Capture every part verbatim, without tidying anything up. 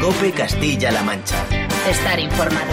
COPE Castilla-La Mancha. Estar informado.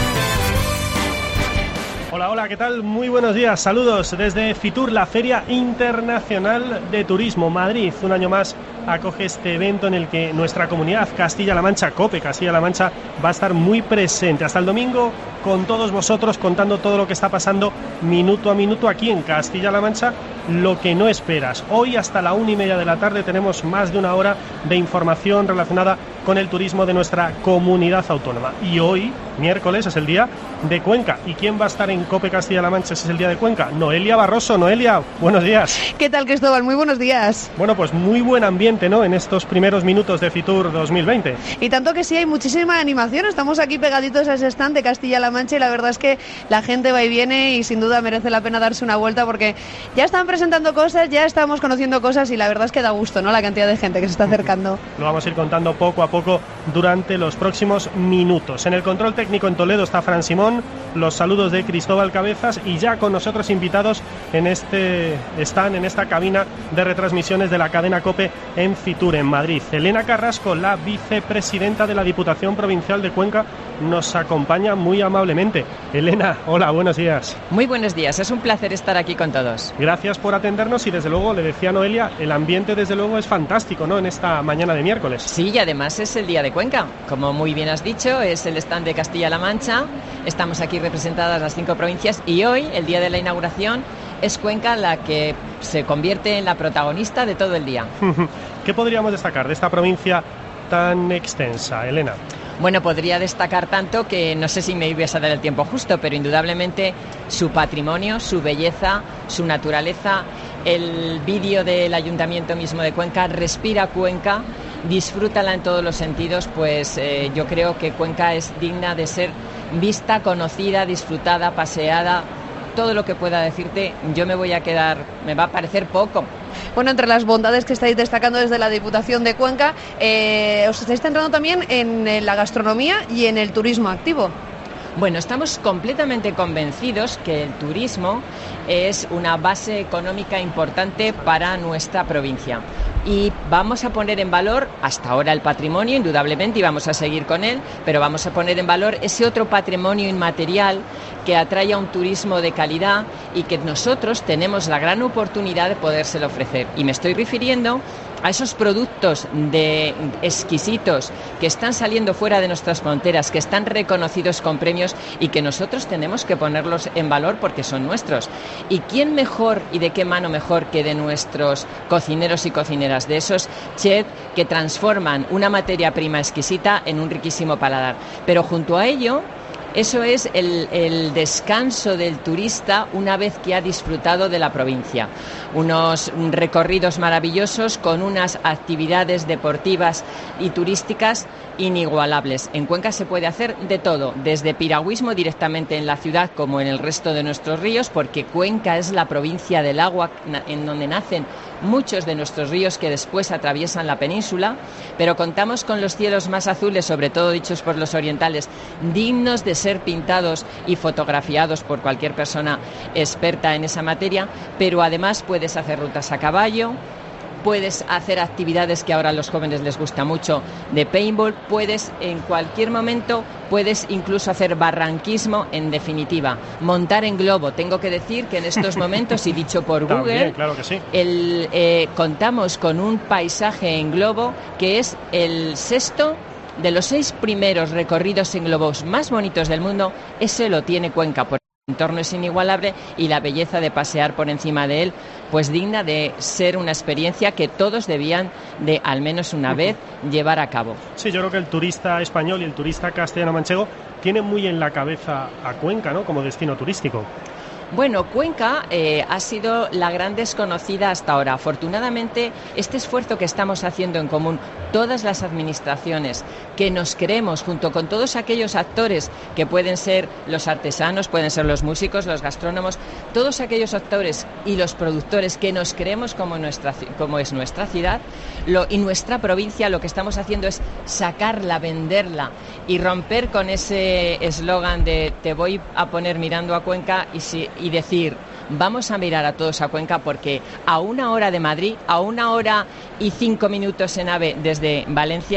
Hola, hola, ¿qué tal? Muy buenos días, saludos desde Fitur, la Feria Internacional de Turismo. Madrid, un año más, acoge este evento en el que nuestra comunidad Castilla-La Mancha, COPE Castilla-La Mancha, va a estar muy presente. Hasta el domingo, con todos vosotros, contando todo lo que está pasando minuto a minuto aquí en Castilla-La Mancha, lo que no esperas. Hoy hasta la una y media de la tarde tenemos más de una hora de información relacionada con el turismo de nuestra comunidad autónoma. Y hoy, miércoles, es el día de Cuenca. ¿Y quién va a estar en COPE Castilla-La Mancha si es el día de Cuenca? Noelia Barroso. Noelia, buenos días. ¿Qué tal, Cristóbal? Muy buenos días. Bueno, pues muy buen ambiente, ¿no?, en estos primeros minutos de Fitur dos mil veinte. Y tanto que sí, hay muchísima animación. Estamos aquí pegaditos a ese stand de Castilla-La Mancha y la verdad es que la gente va y viene y sin duda merece la pena darse una vuelta porque ya están presentando cosas, ya estamos conociendo cosas y la verdad es que da gusto, ¿no?, la cantidad de gente que se está acercando. Lo vamos a ir contando poco a poco durante los próximos minutos. En el control técnico en Toledo está Fran Simón, los saludos de Cristóbal Cabezas y ya con nosotros invitados en este stand, en esta cabina de retransmisiones de la cadena COPE en Fitur, en Madrid. Elena Carrasco, la vicepresidenta de la Diputación Provincial de Cuenca, nos acompaña muy amablemente. Elena, hola, buenos días. Muy buenos días, es un placer estar aquí con todos. Gracias por atendernos y desde luego, le decía Noelia, el ambiente desde luego es fantástico, ¿no?, en esta mañana de miércoles. Sí, y además es el día de Cuenca, como muy bien has dicho, es el stand de Castilla-La Mancha, estamos aquí representadas las cinco provincias y hoy, el día de la inauguración, es Cuenca la que se convierte en la protagonista de todo el día. ¿Qué podríamos destacar de esta provincia tan extensa, Elena? Bueno, podría destacar tanto que no sé si me ibas a dar el tiempo justo, pero indudablemente su patrimonio, su belleza, su naturaleza, el vídeo del Ayuntamiento mismo de Cuenca, Respira Cuenca, disfrútala en todos los sentidos, pues eh, yo creo que Cuenca es digna de ser vista, conocida, disfrutada, paseada. Todo lo que pueda decirte, yo me voy a quedar, me va a parecer poco. Bueno, entre las bondades que estáis destacando desde la Diputación de Cuenca, eh, os estáis centrando también en la gastronomía y en el turismo activo. Bueno, estamos completamente convencidos que el turismo es una base económica importante para nuestra provincia. Y vamos a poner en valor, hasta ahora el patrimonio, indudablemente, y vamos a seguir con él, pero vamos a poner en valor ese otro patrimonio inmaterial que atrae a un turismo de calidad y que nosotros tenemos la gran oportunidad de podérselo ofrecer. Y me estoy refiriendo a esos productos de exquisitos que están saliendo fuera de nuestras fronteras, que están reconocidos con premios y que nosotros tenemos que ponerlos en valor porque son nuestros. ¿Y quién mejor y de qué mano mejor que de nuestros cocineros y cocineras, de esos chefs que transforman una materia prima exquisita en un riquísimo paladar? Pero junto a ello, eso es el, el descanso del turista una vez que ha disfrutado de la provincia. Unos recorridos maravillosos con unas actividades deportivas y turísticas inigualables. En Cuenca se puede hacer de todo, desde piragüismo directamente en la ciudad como en el resto de nuestros ríos, porque Cuenca es la provincia del agua en donde nacen muchos de nuestros ríos que después atraviesan la península, pero contamos con los cielos más azules, sobre todo dichos por los orientales, dignos de ser pintados y fotografiados por cualquier persona experta en esa materia, pero además puedes hacer rutas a caballo, puedes hacer actividades que ahora a los jóvenes les gusta mucho de paintball, puedes en cualquier momento, puedes incluso hacer barranquismo, en definitiva, montar en globo. Tengo que decir que en estos momentos, y dicho por Google, También, claro que sí. el, eh, contamos con un paisaje en globo que es el sexto de los seis primeros recorridos en globos más bonitos del mundo. Ese lo tiene Cuenca. Por el entorno es inigualable y la belleza de pasear por encima de él, pues digna de ser una experiencia que todos debían de al menos una vez llevar a cabo. Sí, yo creo que el turista español y el turista castellano-manchego tiene muy en la cabeza a Cuenca, ¿no?, como destino turístico. Bueno, Cuenca eh, ha sido la gran desconocida hasta ahora. Afortunadamente, este esfuerzo que estamos haciendo en común, todas las administraciones que nos creemos, junto con todos aquellos actores que pueden ser los artesanos, pueden ser los músicos, los gastrónomos, todos aquellos actores y los productores que nos creemos como, nuestra, como es nuestra ciudad lo, y nuestra provincia, lo que estamos haciendo es sacarla, venderla y romper con ese eslogan de te voy a poner mirando a Cuenca y si y decir, vamos a mirar a todos a Cuenca porque a una hora de Madrid, a una hora y cinco minutos en AVE desde Valencia,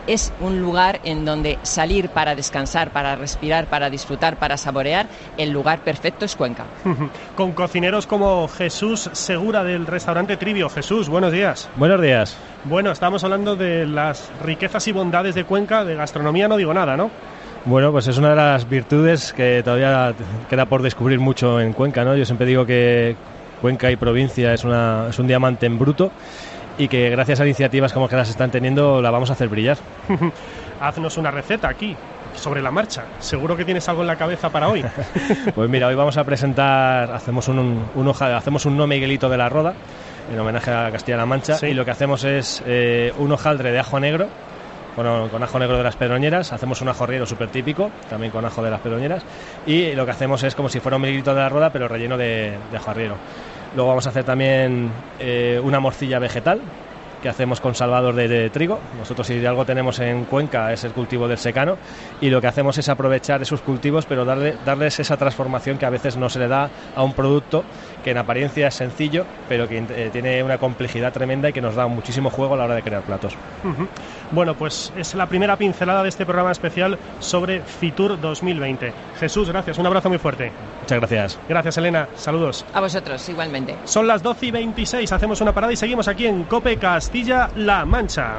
es un lugar en donde salir para descansar, para respirar, para disfrutar, para saborear. El lugar perfecto es Cuenca. Con cocineros como Jesús Segura del restaurante Trivio. Jesús, buenos días. Buenos días. Bueno, estamos hablando de las riquezas y bondades de Cuenca. De gastronomía no digo nada, ¿no? Bueno, pues es una de las virtudes que todavía queda por descubrir mucho en Cuenca, ¿no? Yo siempre digo que Cuenca y provincia es, una, es un diamante en bruto y que gracias a iniciativas como que las están teniendo la vamos a hacer brillar. Haznos una receta aquí, sobre la marcha. Seguro que tienes algo en la cabeza para hoy. Pues mira, hoy vamos a presentar, hacemos un, un, un hoja, hacemos un no Miguelito de la Roda, en homenaje a Castilla-La Mancha, sí. Y lo que hacemos es eh, un hojaldre de ajo negro, Con, con ajo negro de las Pedroñeras, hacemos un ajo riero súper típico, también con ajo de las Pedroñeras, y lo que hacemos es como si fuera un Miguelito de la Roda, pero relleno de, de ajo riero. Luego vamos a hacer también eh, una morcilla vegetal, que hacemos con salvados de, de trigo. Nosotros, si algo tenemos en Cuenca, es el cultivo del secano, y lo que hacemos es aprovechar esos cultivos, pero darle, darles esa transformación que a veces no se le da a un producto que en apariencia es sencillo, pero que eh, tiene una complejidad tremenda y que nos da muchísimo juego a la hora de crear platos. Uh-huh. Bueno, pues es la primera pincelada de este programa especial sobre Fitur dos mil veinte. Jesús, gracias, un abrazo muy fuerte. Muchas gracias. Gracias, Elena, saludos. A vosotros, igualmente. Son las doce y veintiséis, hacemos una parada y seguimos aquí en COPE Castilla-La Mancha.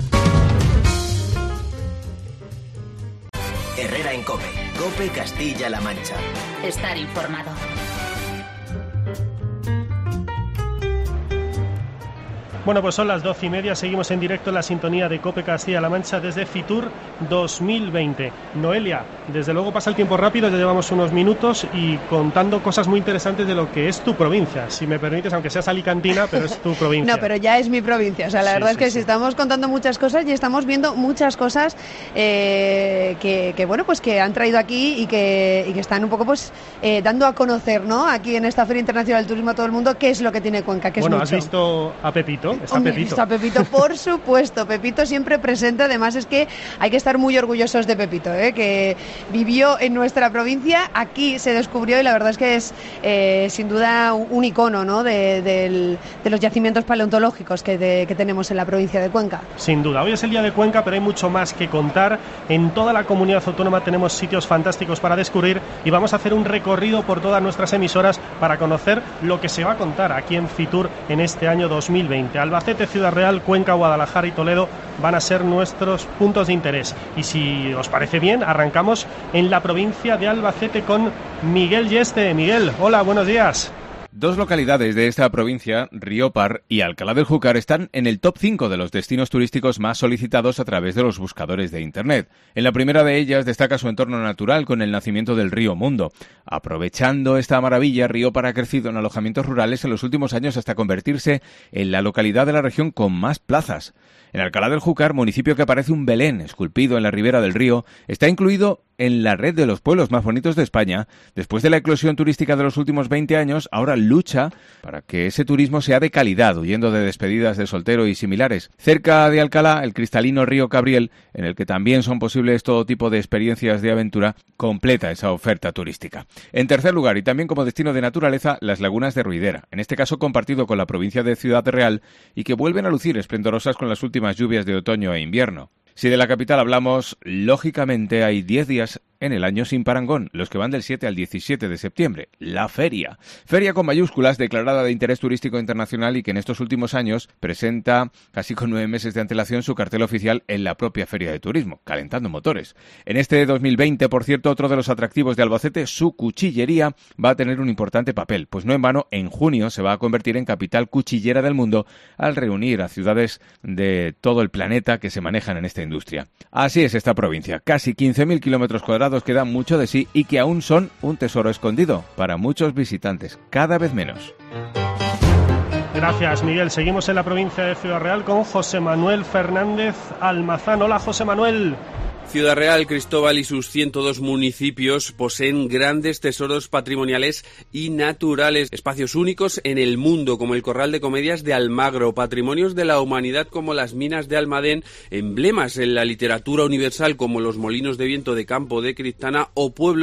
Herrera en COPE, COPE Castilla-La Mancha. Estar informado. Bueno, pues son las doce y media, seguimos en directo en la sintonía de COPE Castilla-La Mancha desde Fitur dos mil veinte. Noelia, desde luego pasa el tiempo rápido, ya llevamos unos minutos y contando cosas muy interesantes de lo que es tu provincia, si me permites, aunque seas alicantina, pero es tu provincia. No, pero ya es mi provincia, o sea, la sí, verdad sí, es que sí. si estamos contando muchas cosas y estamos viendo muchas cosas eh, que, que, bueno, pues que han traído aquí y que, y que están un poco, pues, eh, dando a conocer, ¿no?, aquí en esta Feria Internacional del Turismo a todo el mundo, qué es lo que tiene Cuenca, que bueno, es mucho. ¿Has visto a Pepito? Está Hombre, Pepito. Está Pepito, por supuesto. Pepito siempre presente. Además es que hay que estar muy orgullosos de Pepito, ¿eh? Que vivió en nuestra provincia, aquí se descubrió y la verdad es que es eh, sin duda un icono, ¿no?, de, de, de los yacimientos paleontológicos que, de, que tenemos en la provincia de Cuenca. Sin duda. Hoy es el día de Cuenca, pero hay mucho más que contar. En toda la comunidad autónoma tenemos sitios fantásticos para descubrir y vamos a hacer un recorrido por todas nuestras emisoras para conocer lo que se va a contar aquí en Fitur en este año dos mil veinte. Albacete, Ciudad Real, Cuenca, Guadalajara y Toledo van a ser nuestros puntos de interés. Y si os parece bien, arrancamos en la provincia de Albacete con Miguel Yeste. Miguel, hola, buenos días. Dos localidades de esta provincia, Riópar y Alcalá del Júcar, están en el top cinco de los destinos turísticos más solicitados a través de los buscadores de Internet. En la primera de ellas destaca su entorno natural con el nacimiento del río Mundo. Aprovechando esta maravilla, Riópar ha crecido en alojamientos rurales en los últimos años hasta convertirse en la localidad de la región con más plazas. En Alcalá del Júcar, municipio que parece un Belén esculpido en la ribera del río, está incluido en la red de los pueblos más bonitos de España. Después de la eclosión turística de los últimos veinte años, ahora lucha para que ese turismo sea de calidad, huyendo de despedidas de soltero y similares. Cerca de Alcalá, el cristalino río Cabriel, en el que también son posibles todo tipo de experiencias de aventura, completa esa oferta turística. En tercer lugar, y también como destino de naturaleza, las lagunas de Ruidera, en este caso compartido con la provincia de Ciudad Real, y que vuelven a lucir esplendorosas con las últimas lluvias de otoño e invierno. Si de la capital hablamos, lógicamente hay diez días en el año sin parangón, los que van del siete al diecisiete de septiembre, la feria. Feria con mayúsculas, declarada de interés turístico internacional y que en estos últimos años presenta casi con nueve meses de antelación su cartel oficial en la propia Feria de Turismo, calentando motores. En este dos mil veinte, por cierto, otro de los atractivos de Albacete, su cuchillería, va a tener un importante papel, pues no en vano, en junio se va a convertir en capital cuchillera del mundo al reunir a ciudades de todo el planeta que se manejan en esta industria. Así es esta provincia, casi quince mil kilómetros cuadrados que dan mucho de sí y que aún son un tesoro escondido para muchos visitantes, cada vez menos. Gracias, Miguel. Seguimos en la provincia de Ciudad Real con José Manuel Fernández Almazán. Hola, José Manuel. Ciudad Real, Cristóbal y sus ciento dos municipios poseen grandes tesoros patrimoniales y naturales, espacios únicos en el mundo como el Corral de Comedias de Almagro, patrimonios de la humanidad como las minas de Almadén, emblemas en la literatura universal como los molinos de viento de Campo de Criptana o pueblos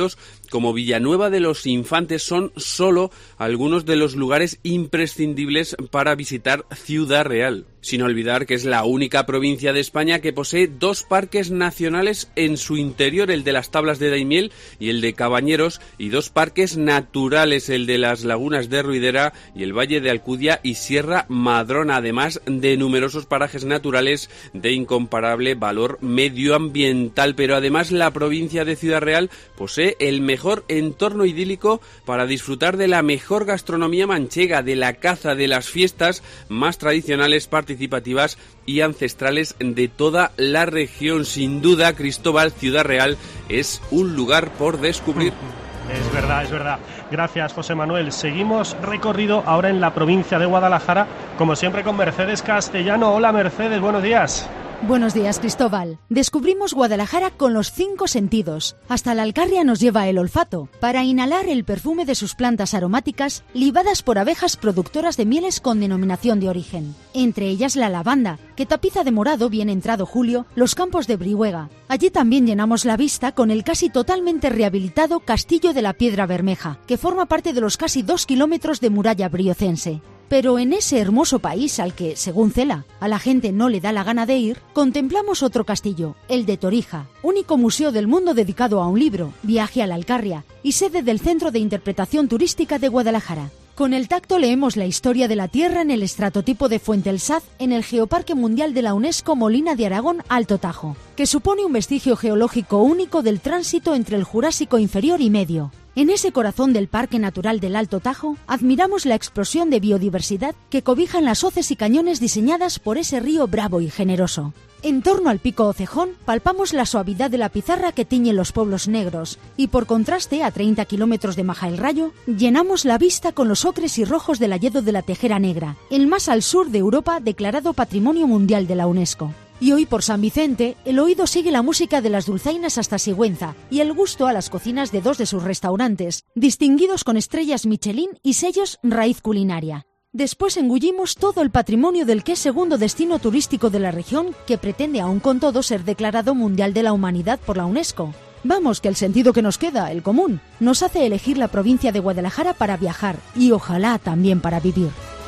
como Villanueva de los Infantes son solo algunos de los lugares imprescindibles para visitar Ciudad Real. Sin olvidar que es la única provincia de España que posee dos parques nacionales en su interior, el de las Tablas de Daimiel y el de Cabañeros, y dos parques naturales, el de las Lagunas de Ruidera y el Valle de Alcudia y Sierra Madrona, además de numerosos parajes naturales de incomparable valor medioambiental. Pero además la provincia de Ciudad Real posee el mejor entorno idílico para disfrutar de la mejor gastronomía manchega, de la caza, de las fiestas más tradicionales, participativas y ancestrales de toda la región. Sin duda, Cristóbal, Ciudad Real es un lugar por descubrir. Es verdad, es verdad. Gracias, José Manuel. Seguimos recorrido ahora en la provincia de Guadalajara, como siempre con Mercedes Castellano. Hola, Mercedes, buenos días. Buenos días, Cristóbal. Descubrimos Guadalajara con los cinco sentidos. Hasta la Alcarria nos lleva el olfato, para inhalar el perfume de sus plantas aromáticas, libadas por abejas productoras de mieles con denominación de origen. Entre ellas la lavanda, que tapiza de morado bien entrado julio los campos de Brihuega. Allí también llenamos la vista con el casi totalmente rehabilitado Castillo de la Piedra Bermeja, que forma parte de los casi dos kilómetros de muralla briocense. Pero en ese hermoso país al que, según Cela, a la gente no le da la gana de ir, contemplamos otro castillo, el de Torija, único museo del mundo dedicado a un libro, Viaje a la Alcarria, y sede del Centro de Interpretación Turística de Guadalajara. Con el tacto leemos la historia de la Tierra en el estratotipo de Fuente el Saz en el Geoparque Mundial de la UNESCO Molina de Aragón Alto Tajo, que supone un vestigio geológico único del tránsito entre el Jurásico inferior y medio. En ese corazón del Parque Natural del Alto Tajo, admiramos la explosión de biodiversidad que cobijan las hoces y cañones diseñadas por ese río bravo y generoso. En torno al Pico Ocejón, palpamos la suavidad de la pizarra que tiñe los pueblos negros, y por contraste, a treinta kilómetros de Majaelrayo, llenamos la vista con los ocres y rojos del hayedo de la Tejera Negra, el más al sur de Europa declarado Patrimonio Mundial de la UNESCO. Y hoy por San Vicente, el oído sigue la música de las dulzainas hasta Sigüenza y el gusto a las cocinas de dos de sus restaurantes, distinguidos con estrellas Michelin y sellos Raíz Culinaria. Después engullimos todo el patrimonio del que es segundo destino turístico de la región, que pretende aún con todo ser declarado Mundial de la Humanidad por la UNESCO. Vamos, que el sentido que nos queda, el común, nos hace elegir la provincia de Guadalajara para viajar y ojalá también para vivir.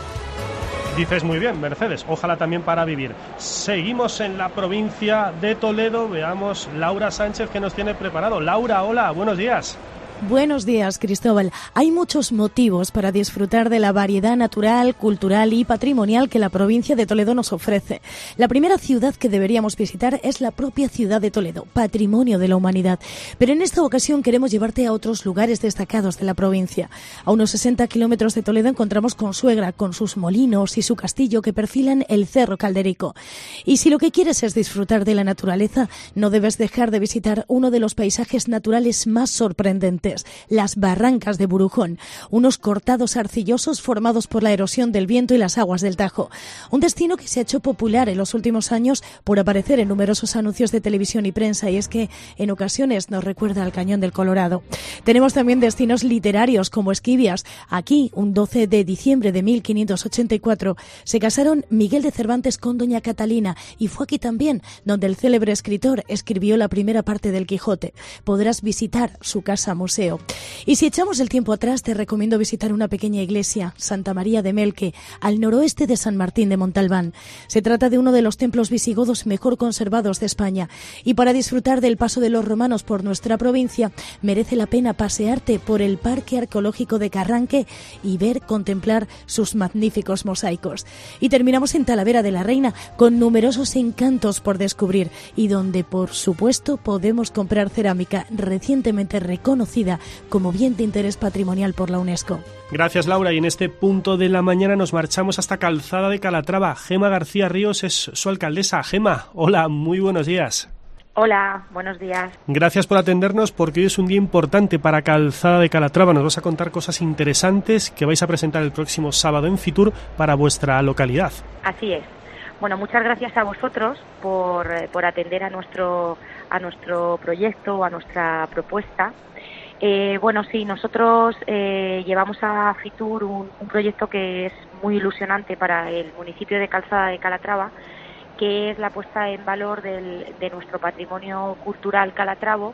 Dices muy bien, Mercedes, ojalá también para vivir. Seguimos en la provincia de Toledo, veamos Laura Sánchez que nos tiene preparado. Laura, hola, buenos días. Buenos días, Cristóbal. Hay muchos motivos para disfrutar de la variedad natural, cultural y patrimonial que la provincia de Toledo nos ofrece. La primera ciudad que deberíamos visitar es la propia ciudad de Toledo, Patrimonio de la Humanidad. Pero en esta ocasión queremos llevarte a otros lugares destacados de la provincia. A unos sesenta kilómetros de Toledo encontramos Consuegra, con sus molinos y su castillo que perfilan el Cerro Calderico. Y si lo que quieres es disfrutar de la naturaleza, no debes dejar de visitar uno de los paisajes naturales más sorprendentes, las barrancas de Burujón, unos cortados arcillosos formados por la erosión del viento y las aguas del Tajo. Un destino que se ha hecho popular en los últimos años por aparecer en numerosos anuncios de televisión y prensa, y es que en ocasiones nos recuerda al Cañón del Colorado. Tenemos también destinos literarios como Esquivias. Aquí, un doce de diciembre de mil quinientos ochenta y cuatro, se casaron Miguel de Cervantes con doña Catalina, y fue aquí también donde el célebre escritor escribió la primera parte del Quijote. Podrás visitar su casa museo. Y si echamos el tiempo atrás, te recomiendo visitar una pequeña iglesia, Santa María de Melque, al noroeste de San Martín de Montalbán. Se trata de uno de los templos visigodos mejor conservados de España, y para disfrutar del paso de los romanos por nuestra provincia, merece la pena pasearte por el Parque Arqueológico de Carranque y ver, contemplar sus magníficos mosaicos. Y terminamos en Talavera de la Reina, con numerosos encantos por descubrir, y donde, por supuesto, podemos comprar cerámica recientemente reconocida como bien de interés patrimonial por la UNESCO. Gracias, Laura, y en este punto de la mañana nos marchamos hasta Calzada de Calatrava. Gema García Ríos es su alcaldesa. Gema, hola, muy buenos días. Hola, buenos días. Gracias por atendernos, porque hoy es un día importante para Calzada de Calatrava. Nos vas a contar cosas interesantes que vais a presentar el próximo sábado en Fitur para vuestra localidad. Así es. Bueno, muchas gracias a vosotros por, por atender a nuestro, a nuestro proyecto, a nuestra propuesta. Eh, bueno, sí, nosotros eh, llevamos a Fitur un, un proyecto que es muy ilusionante para el municipio de Calzada de Calatrava, que es la puesta en valor del, de nuestro patrimonio cultural calatravo,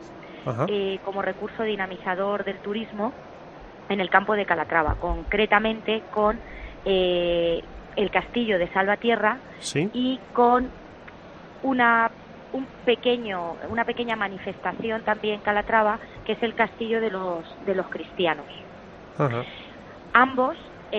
eh, como recurso dinamizador del turismo en el campo de Calatrava, concretamente con eh, el castillo de Salvatierra, ¿sí?, y con una un pequeño una pequeña manifestación también en Calatrava, que es el castillo de los de los cristianos. Ajá. Ambos,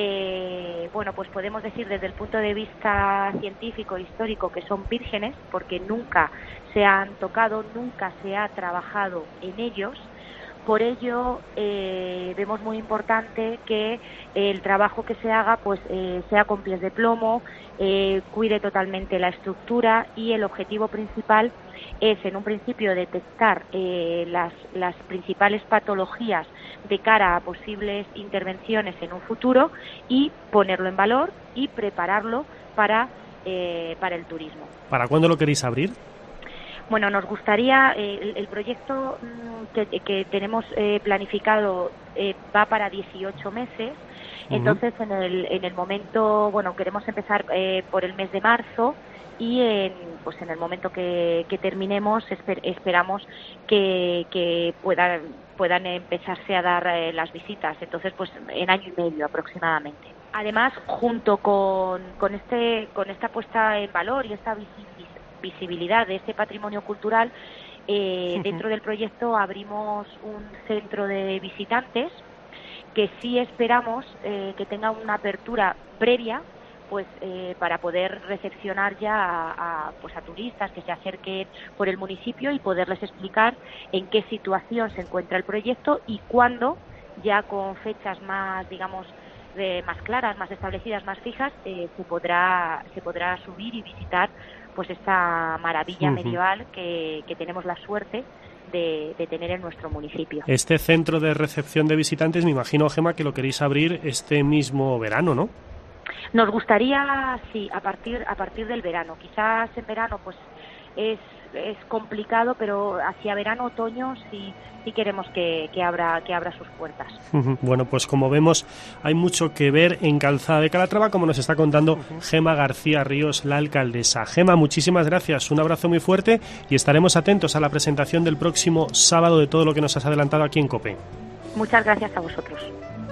eh, bueno, pues podemos decir desde el punto de vista científico e histórico que son vírgenes, porque nunca se han tocado, nunca se ha trabajado en ellos. Por ello, eh, vemos muy importante que el trabajo que se haga pues eh, sea con pies de plomo, eh, cuide totalmente la estructura, y el objetivo principal es, en un principio, detectar eh, las, las principales patologías de cara a posibles intervenciones en un futuro y ponerlo en valor y prepararlo para, eh, para el turismo. ¿Para cuándo lo queréis abrir? Bueno, nos gustaría, eh, el, el proyecto que, que tenemos eh, planificado eh, va para dieciocho meses, uh-huh. Entonces en el, en el momento, bueno, queremos empezar eh, por el mes de marzo, y en, pues en el momento que, que terminemos esper, esperamos que, que puedan, puedan empezarse a dar eh, las visitas, entonces pues en año y medio aproximadamente. Además, junto con, con, este, con esta puesta en valor y esta visibilidad, visibilidad de este patrimonio cultural, eh, uh-huh. dentro del proyecto abrimos un centro de visitantes que sí esperamos eh, que tenga una apertura previa, pues eh, para poder recepcionar ya a, a, pues a turistas que se acerquen por el municipio y poderles explicar en qué situación se encuentra el proyecto y cuándo, ya con fechas más, digamos, de, más claras, más establecidas, más fijas, eh, se podrá se podrá subir y visitar pues esta maravilla uh-huh. medieval que, que tenemos la suerte de, de tener en nuestro municipio. Este centro de recepción de visitantes, me imagino, Gema, que lo queréis abrir este mismo verano, ¿no? Nos gustaría, sí, a partir a partir del verano. Quizás en verano pues es es complicado, pero hacia verano, otoño sí sí queremos que, que abra que abra sus puertas. Uh-huh. Bueno, pues como vemos, hay mucho que ver en Calzada de Calatrava, como nos está contando uh-huh. Gema García Ríos, la alcaldesa. Gema, muchísimas gracias, un abrazo muy fuerte y estaremos atentos a la presentación del próximo sábado de todo lo que nos has adelantado aquí en COPE. Muchas gracias a vosotros.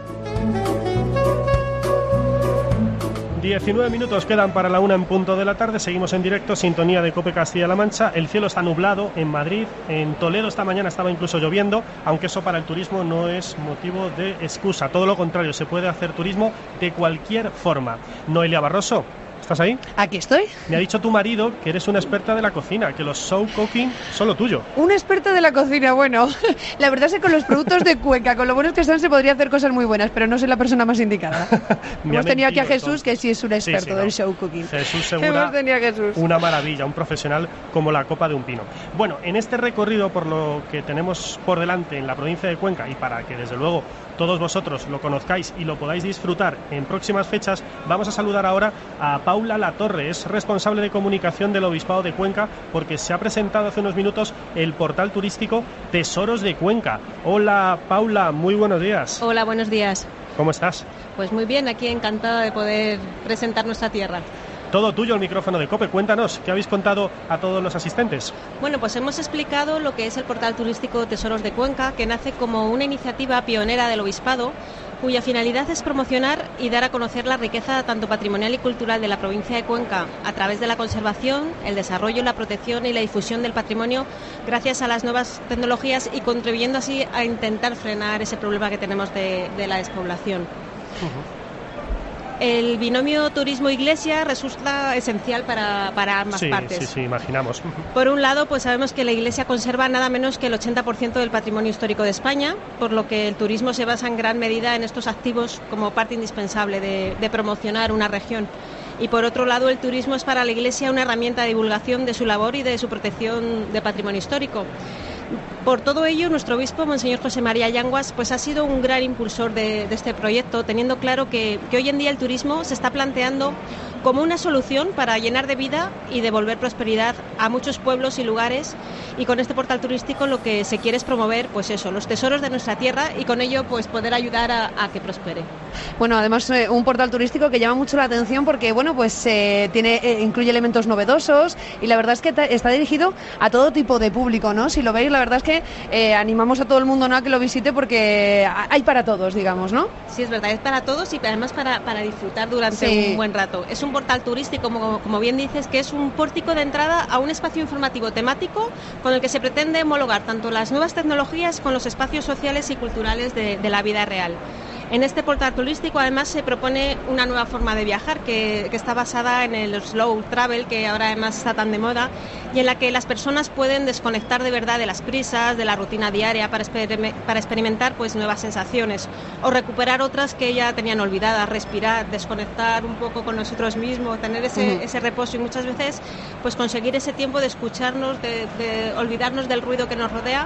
diecinueve minutos quedan para la una en punto de la tarde. Seguimos en directo, sintonía de COPE Castilla-La Mancha. El cielo está nublado en Madrid, en Toledo esta mañana estaba incluso lloviendo, aunque eso para el turismo no es motivo de excusa. Todo lo contrario, se puede hacer turismo de cualquier forma. Noelia Barroso, ¿estás ahí? Aquí estoy. Me ha dicho tu marido que eres una experta de la cocina, que los show cooking son lo tuyo. Una experta de la cocina, bueno, la verdad es que con los productos de Cuenca, con lo buenos que están, se podría hacer cosas muy buenas, pero no soy la persona más indicada. Hemos tenido aquí a Jesús, entonces, que sí es un experto sí, sí, no. del show cooking. Jesús Segura, Hemos tenido a Jesús. Una maravilla, un profesional como la copa de un pino. Bueno, en este recorrido por lo que tenemos por delante en la provincia de Cuenca, y para que desde luego todos vosotros lo conozcáis y lo podáis disfrutar en próximas fechas, vamos a saludar ahora a Paula Latorre, es responsable de comunicación del Obispado de Cuenca, porque se ha presentado hace unos minutos el portal turístico Tesoros de Cuenca. Hola Paula, muy buenos días. Hola, buenos días. ¿Cómo estás? Pues muy bien, aquí encantada de poder presentar nuestra tierra. Todo tuyo el micrófono de COPE. Cuéntanos, ¿qué habéis contado a todos los asistentes? Bueno, pues hemos explicado lo que es el portal turístico Tesoros de Cuenca, que nace como una iniciativa pionera del Obispado, cuya finalidad es promocionar y dar a conocer la riqueza tanto patrimonial y cultural de la provincia de Cuenca a través de la conservación, el desarrollo, la protección y la difusión del patrimonio gracias a las nuevas tecnologías y contribuyendo así a intentar frenar ese problema que tenemos de, de la despoblación. Uh-huh. El binomio turismo-iglesia resulta esencial para, para ambas sí, partes. Sí, sí, imaginamos. Por un lado, pues sabemos que la iglesia conserva nada menos que el ochenta por ciento del patrimonio histórico de España, por lo que el turismo se basa en gran medida en estos activos como parte indispensable de, de promocionar una región. Y por otro lado, el turismo es para la iglesia una herramienta de divulgación de su labor y de su protección de patrimonio histórico. Por todo ello, nuestro obispo, Monseñor José María Yanguas, pues ha sido un gran impulsor de, de este proyecto, teniendo claro que, que hoy en día el turismo se está planteando como una solución para llenar de vida y devolver prosperidad a muchos pueblos y lugares, y con este portal turístico lo que se quiere es promover, pues eso, los tesoros de nuestra tierra y con ello pues poder ayudar a, a que prospere. Bueno, además eh, un portal turístico que llama mucho la atención porque, bueno, pues eh, tiene eh, incluye elementos novedosos y la verdad es que está dirigido a todo tipo de público, ¿no? Si lo veis, la verdad es que eh, animamos a todo el mundo, ¿no?, a que lo visite porque hay para todos, digamos, ¿no? Sí, es verdad, es para todos y además para, para disfrutar durante sí. un buen rato. Es un portal turístico, como, como bien dices, que es un pórtico de entrada a un espacio informativo temático con el que se pretende homologar tanto las nuevas tecnologías con los espacios sociales y culturales de, de la vida real. En este portal turístico además se propone una nueva forma de viajar que, que está basada en el slow travel, que ahora además está tan de moda, y en la que las personas pueden desconectar de verdad de las prisas, de la rutina diaria para, exper- para experimentar pues nuevas sensaciones o recuperar otras que ya tenían olvidadas, respirar, desconectar un poco con nosotros mismos, tener ese, uh-huh. ese reposo y muchas veces pues conseguir ese tiempo de escucharnos, de, de olvidarnos del ruido que nos rodea.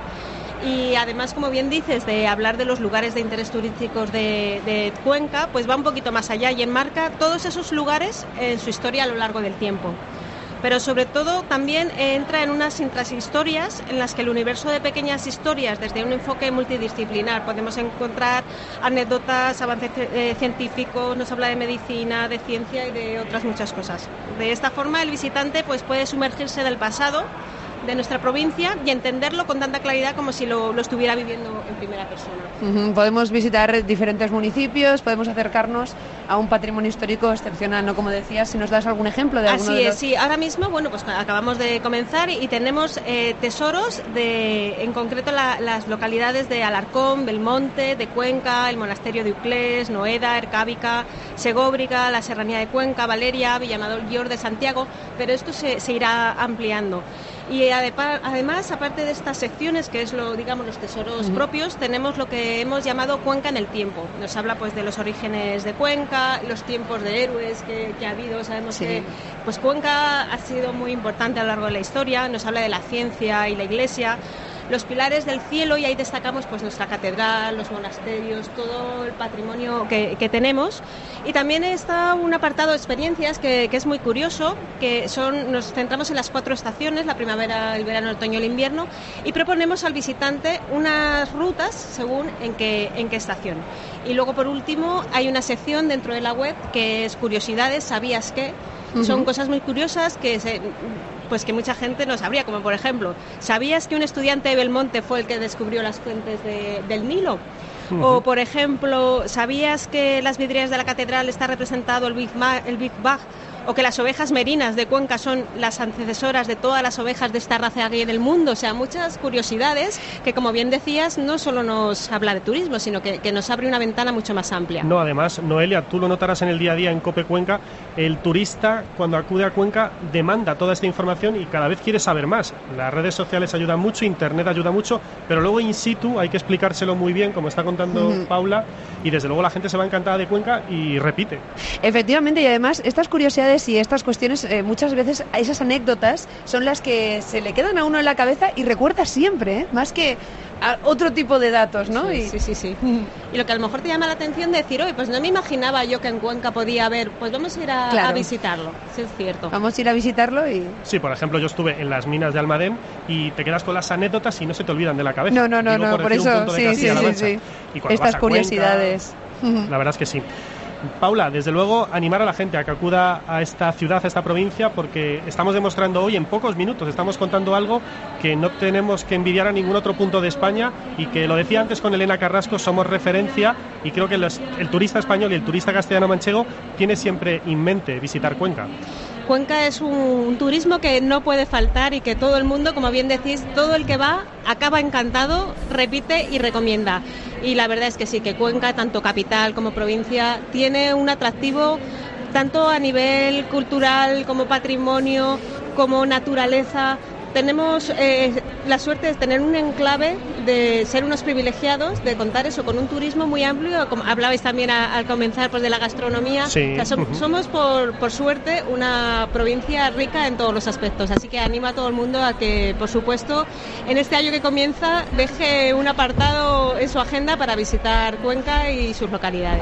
Y además, como bien dices, de hablar de los lugares de interés turísticos de, de Cuenca, pues va un poquito más allá y enmarca todos esos lugares en su historia a lo largo del tiempo. Pero sobre todo también entra en unas intrahistorias en las que el universo de pequeñas historias, desde un enfoque multidisciplinar, podemos encontrar anécdotas, avances eh, científicos, nos habla de medicina, de ciencia y de otras muchas cosas. De esta forma el visitante pues puede sumergirse del pasado de nuestra provincia y entenderlo con tanta claridad como si lo, lo estuviera viviendo en primera persona. Uh-huh. Podemos visitar diferentes municipios, podemos acercarnos a un patrimonio histórico excepcional, ¿no? Como decías, si nos das algún ejemplo de alguno Así de los... es, sí. Ahora mismo, bueno, pues acabamos de comenzar y tenemos eh, tesoros de, en concreto, la, las localidades de Alarcón, Belmonte, de Cuenca, el monasterio de Uclés, Noeda, Ercábica, Segóbriga, la Serranía de Cuenca, Valeria, Villamador Llor de Santiago, pero esto se, se irá ampliando. Y además, aparte de estas secciones, que es lo, digamos, los tesoros uh-huh. propios, tenemos lo que hemos llamado Cuenca en el tiempo. Nos habla pues de los orígenes de Cuenca, los tiempos de héroes que, que ha habido. Sabemos sí. que pues Cuenca ha sido muy importante a lo largo de la historia. Nos habla de la ciencia y la iglesia, los pilares del cielo, y ahí destacamos pues nuestra catedral, los monasterios, todo el patrimonio que, que tenemos. Y también está un apartado de experiencias que, que es muy curioso, que son, nos centramos en las cuatro estaciones, la primavera, el verano, el otoño y el invierno, y proponemos al visitante unas rutas según en qué, en qué estación. Y luego, por último, hay una sección dentro de la web que es curiosidades, ¿sabías qué? Uh-huh. Son cosas muy curiosas que se... pues que mucha gente no sabría, como por ejemplo, ¿sabías que un estudiante de Belmonte fue el que descubrió las fuentes de, del Nilo? Uh-huh. O, por ejemplo, ¿sabías que en las vidrieras de la catedral está representado el Big Bang, el Big Bang? O que las ovejas merinas de Cuenca son las antecesoras de todas las ovejas de esta raza aquí en el mundo. O sea, muchas curiosidades que, como bien decías, no solo nos habla de turismo, sino que, que nos abre una ventana mucho más amplia. No, además, Noelia, tú lo notarás en el día a día en Cope Cuenca, el turista cuando acude a Cuenca demanda toda esta información y cada vez quiere saber más. Las redes sociales ayudan mucho, Internet ayuda mucho, pero luego in situ hay que explicárselo muy bien, como está contando uh-huh. Paula, y desde luego la gente se va encantada de Cuenca y repite. Efectivamente, y además estas curiosidades y estas cuestiones, eh, muchas veces esas anécdotas son las que se le quedan a uno en la cabeza y recuerda siempre, ¿eh? Más que a otro tipo de datos, ¿no? Sí, y... sí, sí, sí. Y lo que a lo mejor te llama la atención de decir, oye, pues no me imaginaba yo que en Cuenca podía haber, pues vamos a ir a, claro. a visitarlo, sí es cierto. Vamos a ir a visitarlo y... Sí, por ejemplo, yo estuve en las minas de Almadén y te quedas con las anécdotas y no se te olvidan de la cabeza. No, no, no, Digo, no, por, por eso, sí, sí, sí, sí. Y estas curiosidades. Cuenca, la verdad es que sí. Paula, desde luego animar a la gente a que acuda a esta ciudad, a esta provincia, porque estamos demostrando hoy en pocos minutos, estamos contando algo que no tenemos que envidiar a ningún otro punto de España y que, lo decía antes con Elena Carrasco, somos referencia y creo que los, el turista español y el turista castellano-manchego tiene siempre en mente visitar Cuenca. Cuenca es un, un turismo que no puede faltar y que todo el mundo, como bien decís, todo el que va acaba encantado, repite y recomienda. Y la verdad es que sí, que Cuenca, tanto capital como provincia, tiene un atractivo tanto a nivel cultural como patrimonio, como naturaleza. Tenemos eh, la suerte de tener un enclave, de ser unos privilegiados, de contar eso con un turismo muy amplio, como hablabais también a, al comenzar pues de la gastronomía. Sí. O sea, som, uh-huh. Somos por, por suerte una provincia rica en todos los aspectos, así que animo a todo el mundo a que, por supuesto, en este año que comienza deje un apartado en su agenda para visitar Cuenca y sus localidades.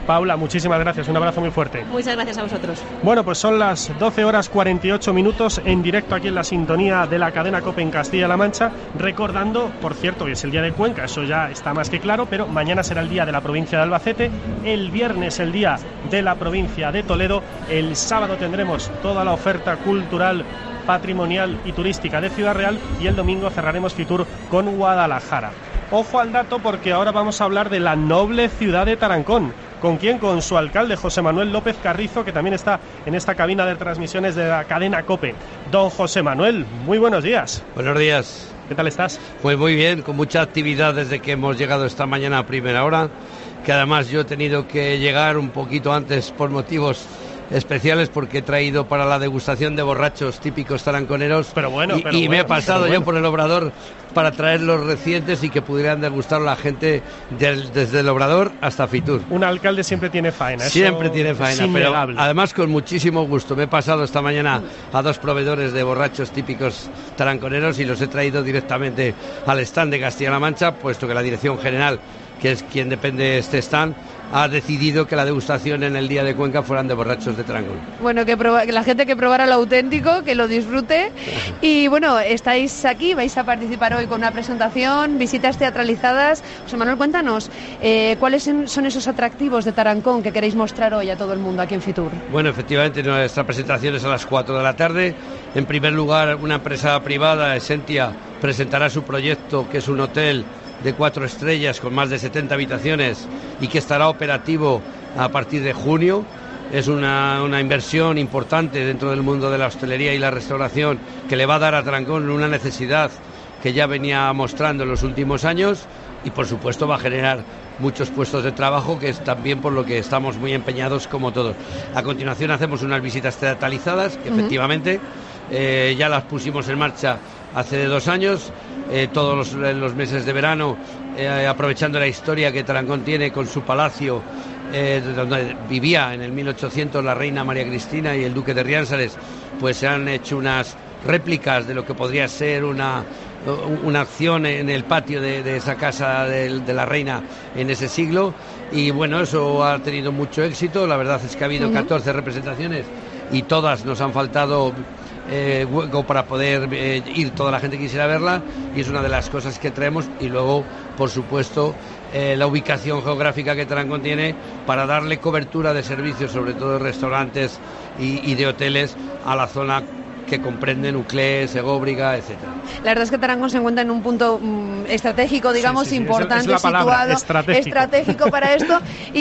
Paula, muchísimas gracias, un abrazo muy fuerte. Muchas gracias a vosotros. Bueno, pues son las doce horas cuarenta y ocho minutos en directo aquí en la sintonía de la cadena COPE en Castilla-La Mancha, recordando, por cierto, que es el día de Cuenca, eso ya está más que claro, pero mañana será el día de la provincia de Albacete, el viernes el día de la provincia de Toledo, el sábado tendremos toda la oferta cultural, patrimonial y turística de Ciudad Real y el domingo cerraremos Fitur con Guadalajara. Ojo al dato porque ahora vamos a hablar de la noble ciudad de Tarancón. ¿Con quién? Con su alcalde, José Manuel López Carrizo, que también está en esta cabina de transmisiones de la cadena COPE. Don José Manuel, muy buenos días. Buenos días. ¿Qué tal estás? Pues muy bien, con mucha actividad desde que hemos llegado esta mañana a primera hora, que además yo he tenido que llegar un poquito antes por motivos especiales porque he traído para la degustación de borrachos típicos taranconeros, pero bueno, y, pero y bueno, me he pasado bueno. yo por el Obrador para traer los recientes y que pudieran degustar la gente del, desde el Obrador hasta Fitur. Un alcalde siempre tiene faena. Siempre tiene faena, pero además con muchísimo gusto. Me he pasado esta mañana a dos proveedores de borrachos típicos taranconeros y los he traído directamente al stand de Castilla-La Mancha, puesto que la Dirección General, que es quien depende de este stand, ha decidido que la degustación en el día de Cuenca fueran de borrachos de Tarancón. Bueno, que, proba, que la gente que probara lo auténtico, que lo disfrute. Y bueno, estáis aquí, vais a participar hoy con una presentación, visitas teatralizadas. José Manuel, cuéntanos, eh, ¿cuáles son esos atractivos de Tarancón que queréis mostrar hoy a todo el mundo aquí en Fitur? Bueno, efectivamente, nuestra presentación es a las cuatro de la tarde. En primer lugar, una empresa privada, Essentia, presentará su proyecto, que es un hotel de cuatro estrellas con más de setenta habitaciones y que estará operativo a partir de junio. Es una, una inversión importante dentro del mundo de la hostelería y la restauración que le va a dar a Tarancón una necesidad que ya venía mostrando en los últimos años y por supuesto va a generar muchos puestos de trabajo, que es también por lo que estamos muy empeñados como todos. A continuación hacemos unas visitas teatralizadas que uh-huh. efectivamente eh, ya las pusimos en marcha hace dos años. Eh, todos los, los meses de verano, eh, aprovechando la historia que Tarancón tiene con su palacio, eh, donde vivía en el mil ochocientos la reina María Cristina y el duque de Riánsares, pues se han hecho unas réplicas de lo que podría ser una, una acción en el patio de, de esa casa de, de la reina en ese siglo, y bueno, eso ha tenido mucho éxito. La verdad es que ha habido catorce representaciones y todas nos han faltado Eh, hueco para poder eh, ir toda la gente que quisiera verla, y es una de las cosas que traemos. Y luego, por supuesto, eh, la ubicación geográfica que Tarancón tiene para darle cobertura de servicios, sobre todo de restaurantes y, y de hoteles, a la zona que comprenden Uclés, Segóbriga, etcétera. La verdad es que Tarancón se encuentra en un punto mmm, estratégico, digamos, sí, sí, sí. importante, es, es la palabra, situado, estratégico. estratégico para esto.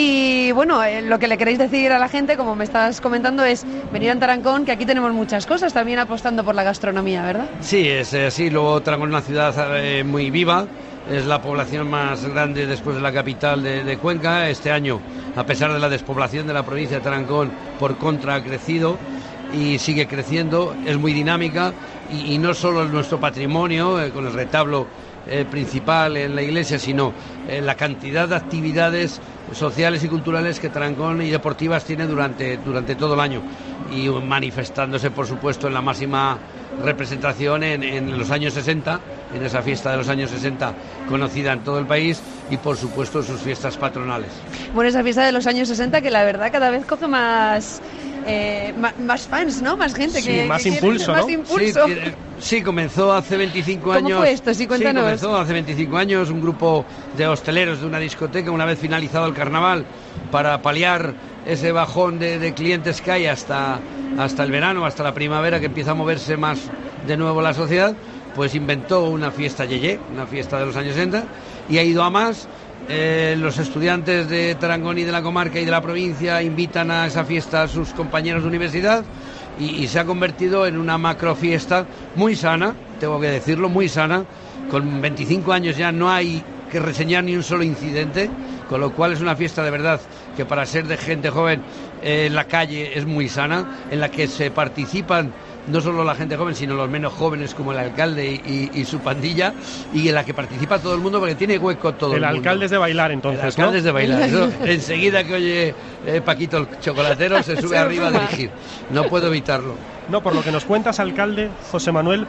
Y bueno, eh, lo que le queréis decir a la gente, como me estás comentando, es venir a Tarancón, que aquí tenemos muchas cosas, también apostando por la gastronomía, ¿verdad? Sí, es así. Luego Tarancón es una ciudad eh, muy viva. Es la población más grande después de la capital de, de Cuenca. Este año, a pesar de la despoblación de la provincia de Tarancón, por contra ha crecido y sigue creciendo, es muy dinámica, y, y no solo nuestro patrimonio, eh, con el retablo eh, principal en la iglesia, sino eh, la cantidad de actividades sociales y culturales que Tarancón y deportivas tiene durante, durante todo el año, y manifestándose, por supuesto, en la máxima representación en, en los años sesenta, en esa fiesta de los años sesenta conocida en todo el país, y por supuesto sus fiestas patronales. Bueno, esa fiesta de los años sesenta que la verdad cada vez coge más eh, más, más fans, ¿no? Más gente sí, que más que impulso, quiere, ¿no? más impulso. Sí, sí, comenzó hace veinticinco años. ¿Cómo fue esto? Sí, cuéntanos. Sí, comenzó hace veinticinco años un grupo de hosteleros de una discoteca, una vez finalizado el carnaval, para paliar ese bajón de, de clientes que hay hasta, hasta el verano, hasta la primavera, que empieza a moverse más de nuevo la sociedad, pues inventó una fiesta yeye, una fiesta de los años sesenta, y ha ido a más. Eh, los estudiantes de Tarancón y de la comarca y de la provincia invitan a esa fiesta a sus compañeros de universidad, y, y se ha convertido en una macro fiesta muy sana, tengo que decirlo, muy sana. Con veinticinco años ya no hay que reseñar ni un solo incidente, con lo cual es una fiesta de verdad que, para ser de gente joven, eh, en la calle es muy sana, en la que se participan no solo la gente joven, sino los menos jóvenes, como el alcalde y, y, y su pandilla, y en la que participa todo el mundo, porque tiene hueco todo el, el mundo. El alcalde es de bailar, entonces, El alcalde ¿no? es de bailar. Eso, enseguida que oye eh, Paquito el chocolatero, se sube arriba a dirigir. No puedo evitarlo. No, por lo que nos cuentas, alcalde José Manuel,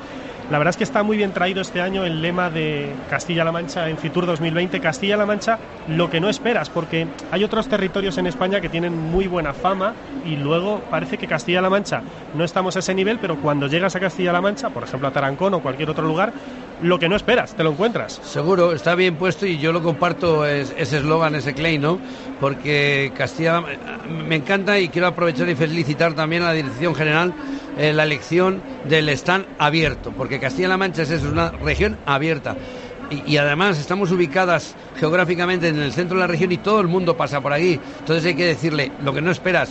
La verdad es que está muy bien traído este año el lema de Castilla-La Mancha en Fitur dos mil veinte. Castilla-La Mancha, lo que no esperas, porque hay otros territorios en España que tienen muy buena fama y luego parece que Castilla-La Mancha no estamos a ese nivel, pero cuando llegas a Castilla-La Mancha, por ejemplo a Tarancón o cualquier otro lugar, lo que no esperas, te lo encuentras. Seguro, está bien puesto y yo lo comparto, es, ese eslogan, ese claim, ¿no? Porque Castilla me encanta y quiero aprovechar y felicitar también a la Dirección General eh, la elección del stand abierto, porque Castilla-La Mancha es eso, es una región abierta. Y, y además estamos ubicadas geográficamente en el centro de la región y todo el mundo pasa por aquí. Entonces hay que decirle, lo que no esperas,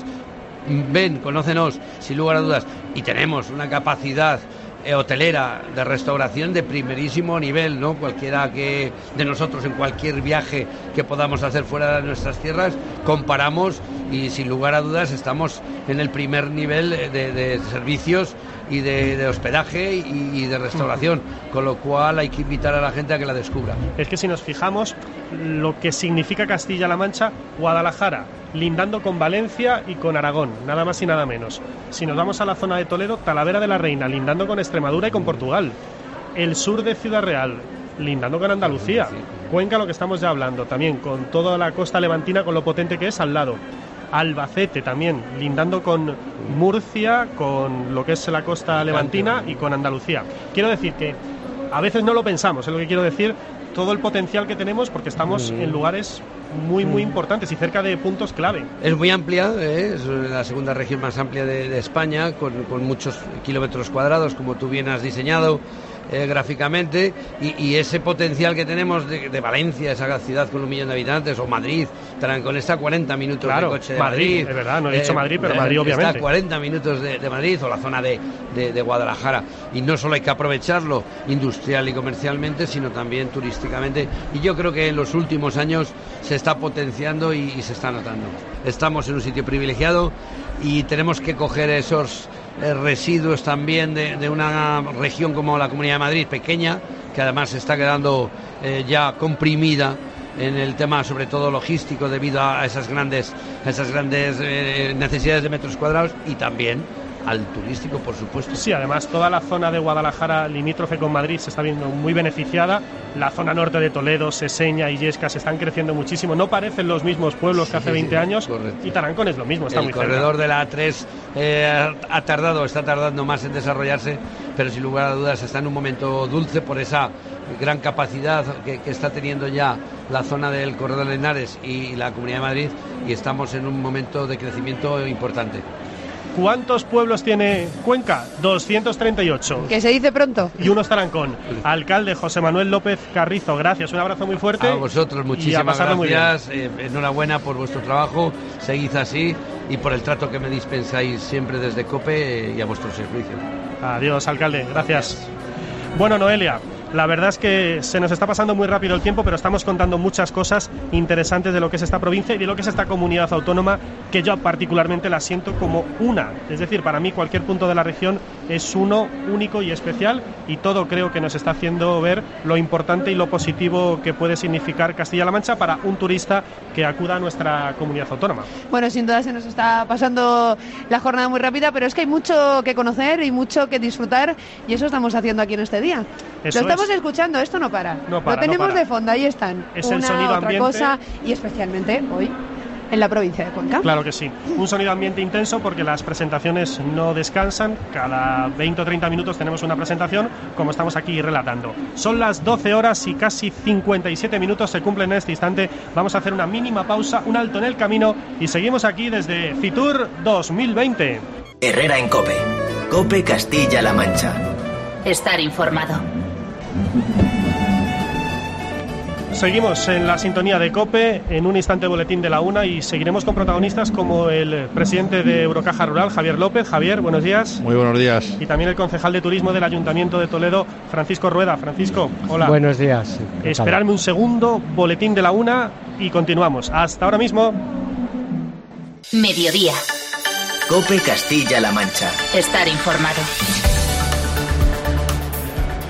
ven, conócenos, sin lugar a dudas. Y tenemos una capacidad eh, hotelera de restauración de primerísimo nivel, ¿no? Cualquiera que de nosotros en cualquier viaje que podamos hacer fuera de nuestras tierras, comparamos y sin lugar a dudas estamos en el primer nivel de, de servicios y de, de hospedaje y, y de restauración, con lo cual hay que invitar a la gente a que la descubra. Es que si nos fijamos lo que significa Castilla-La Mancha, Guadalajara, lindando con Valencia y con Aragón, nada más y nada menos. Si nos vamos a la zona de Toledo, Talavera de la Reina, lindando con Extremadura y con Portugal. El sur de Ciudad Real, lindando con Andalucía. Cuenca, lo que estamos ya hablando, también con toda la costa levantina, con lo potente que es al lado. Albacete también, lindando con Murcia, con lo que es la costa levantina y con Andalucía. Quiero decir que a veces no lo pensamos, es lo que quiero decir, todo el potencial que tenemos, porque estamos mm. en lugares muy, muy importantes y cerca de puntos clave. Es muy amplia, ¿eh? Es la segunda región más amplia de, de España, con, con muchos kilómetros cuadrados, como tú bien has diseñado. Eh, gráficamente y, y ese potencial que tenemos de, de Valencia, esa ciudad con un millón de habitantes, o Madrid, Tarancón está a cuarenta minutos claro, de coche de Madrid, Madrid. Es verdad, no he eh, dicho Madrid, pero Madrid obviamente. Está a cuarenta minutos de, de Madrid, o la zona de, de, de Guadalajara. Y no solo hay que aprovecharlo industrial y comercialmente, sino también turísticamente. Y yo creo que en los últimos años se está potenciando y, y se está notando. Estamos en un sitio privilegiado y tenemos que coger esos Eh, residuos también de, de una región como la Comunidad de Madrid, pequeña, que además se está quedando eh, ya comprimida en el tema sobre todo logístico debido a esas grandes, a esas grandes eh, necesidades de metros cuadrados y también al turístico, por supuesto. Sí, además toda la zona de Guadalajara limítrofe con Madrid se está viendo muy beneficiada. La zona norte de Toledo, Seseña y Illescas se están creciendo muchísimo. No parecen los mismos pueblos sí, que hace veinte sí, años. Correcto. Y Tarancón es lo mismo, está el muy cerca. El corredor de la A tres eh, ha tardado, está tardando más en desarrollarse, pero sin lugar a dudas está en un momento dulce por esa gran capacidad que, que está teniendo ya la zona del corredor de Henares y la Comunidad de Madrid, y estamos en un momento de crecimiento importante. ¿Cuántos pueblos tiene Cuenca? doscientos treinta y ocho. Que se dice pronto. Y uno es Tarancón. Alcalde José Manuel López Carrizo, gracias. Un abrazo muy fuerte. A vosotros, muchísimas gracias. Eh, enhorabuena por vuestro trabajo. Seguid así y por el trato que me dispensáis siempre desde COPE eh, y a vuestro servicio. Adiós, alcalde. Gracias. Bueno, Noelia, la verdad es que se nos está pasando muy rápido el tiempo, pero estamos contando muchas cosas interesantes de lo que es esta provincia y de lo que es esta comunidad autónoma, que yo particularmente la siento como una. Es decir, para mí cualquier punto de la región es uno, único y especial, y todo creo que nos está haciendo ver lo importante y lo positivo que puede significar Castilla-La Mancha para un turista que acuda a nuestra comunidad autónoma. Bueno, sin duda se nos está pasando la jornada muy rápida, pero es que hay mucho que conocer y mucho que disfrutar, y eso estamos haciendo aquí en este día. Eso lo estamos es. escuchando, esto no para. No para, lo tenemos no para. de fondo, ahí están. Es Una, el sonido otra ambiente. cosa, y especialmente hoy en la provincia de Cuenca. Claro que sí. Un sonido ambiente intenso porque las presentaciones no descansan. Cada veinte o treinta minutos tenemos una presentación, como estamos aquí relatando. Son las doce horas y casi cincuenta y siete minutos se cumplen en este instante. Vamos a hacer una mínima pausa, un alto en el camino, y seguimos aquí desde Fitur dos mil veinte. Herrera en COPE. COPE Castilla-La Mancha. Estar informado. Seguimos en la sintonía de COPE, en un instante boletín de la una, y seguiremos con protagonistas como el presidente de Eurocaja Rural, Javier López. Javier, buenos días. Muy buenos días. Y también el concejal de Turismo del Ayuntamiento de Toledo, Francisco Rueda. Francisco, hola. Buenos días. Esperadme un segundo, boletín de la una, y continuamos. Hasta ahora mismo. Mediodía. COPE Castilla-La Mancha. Estar informado.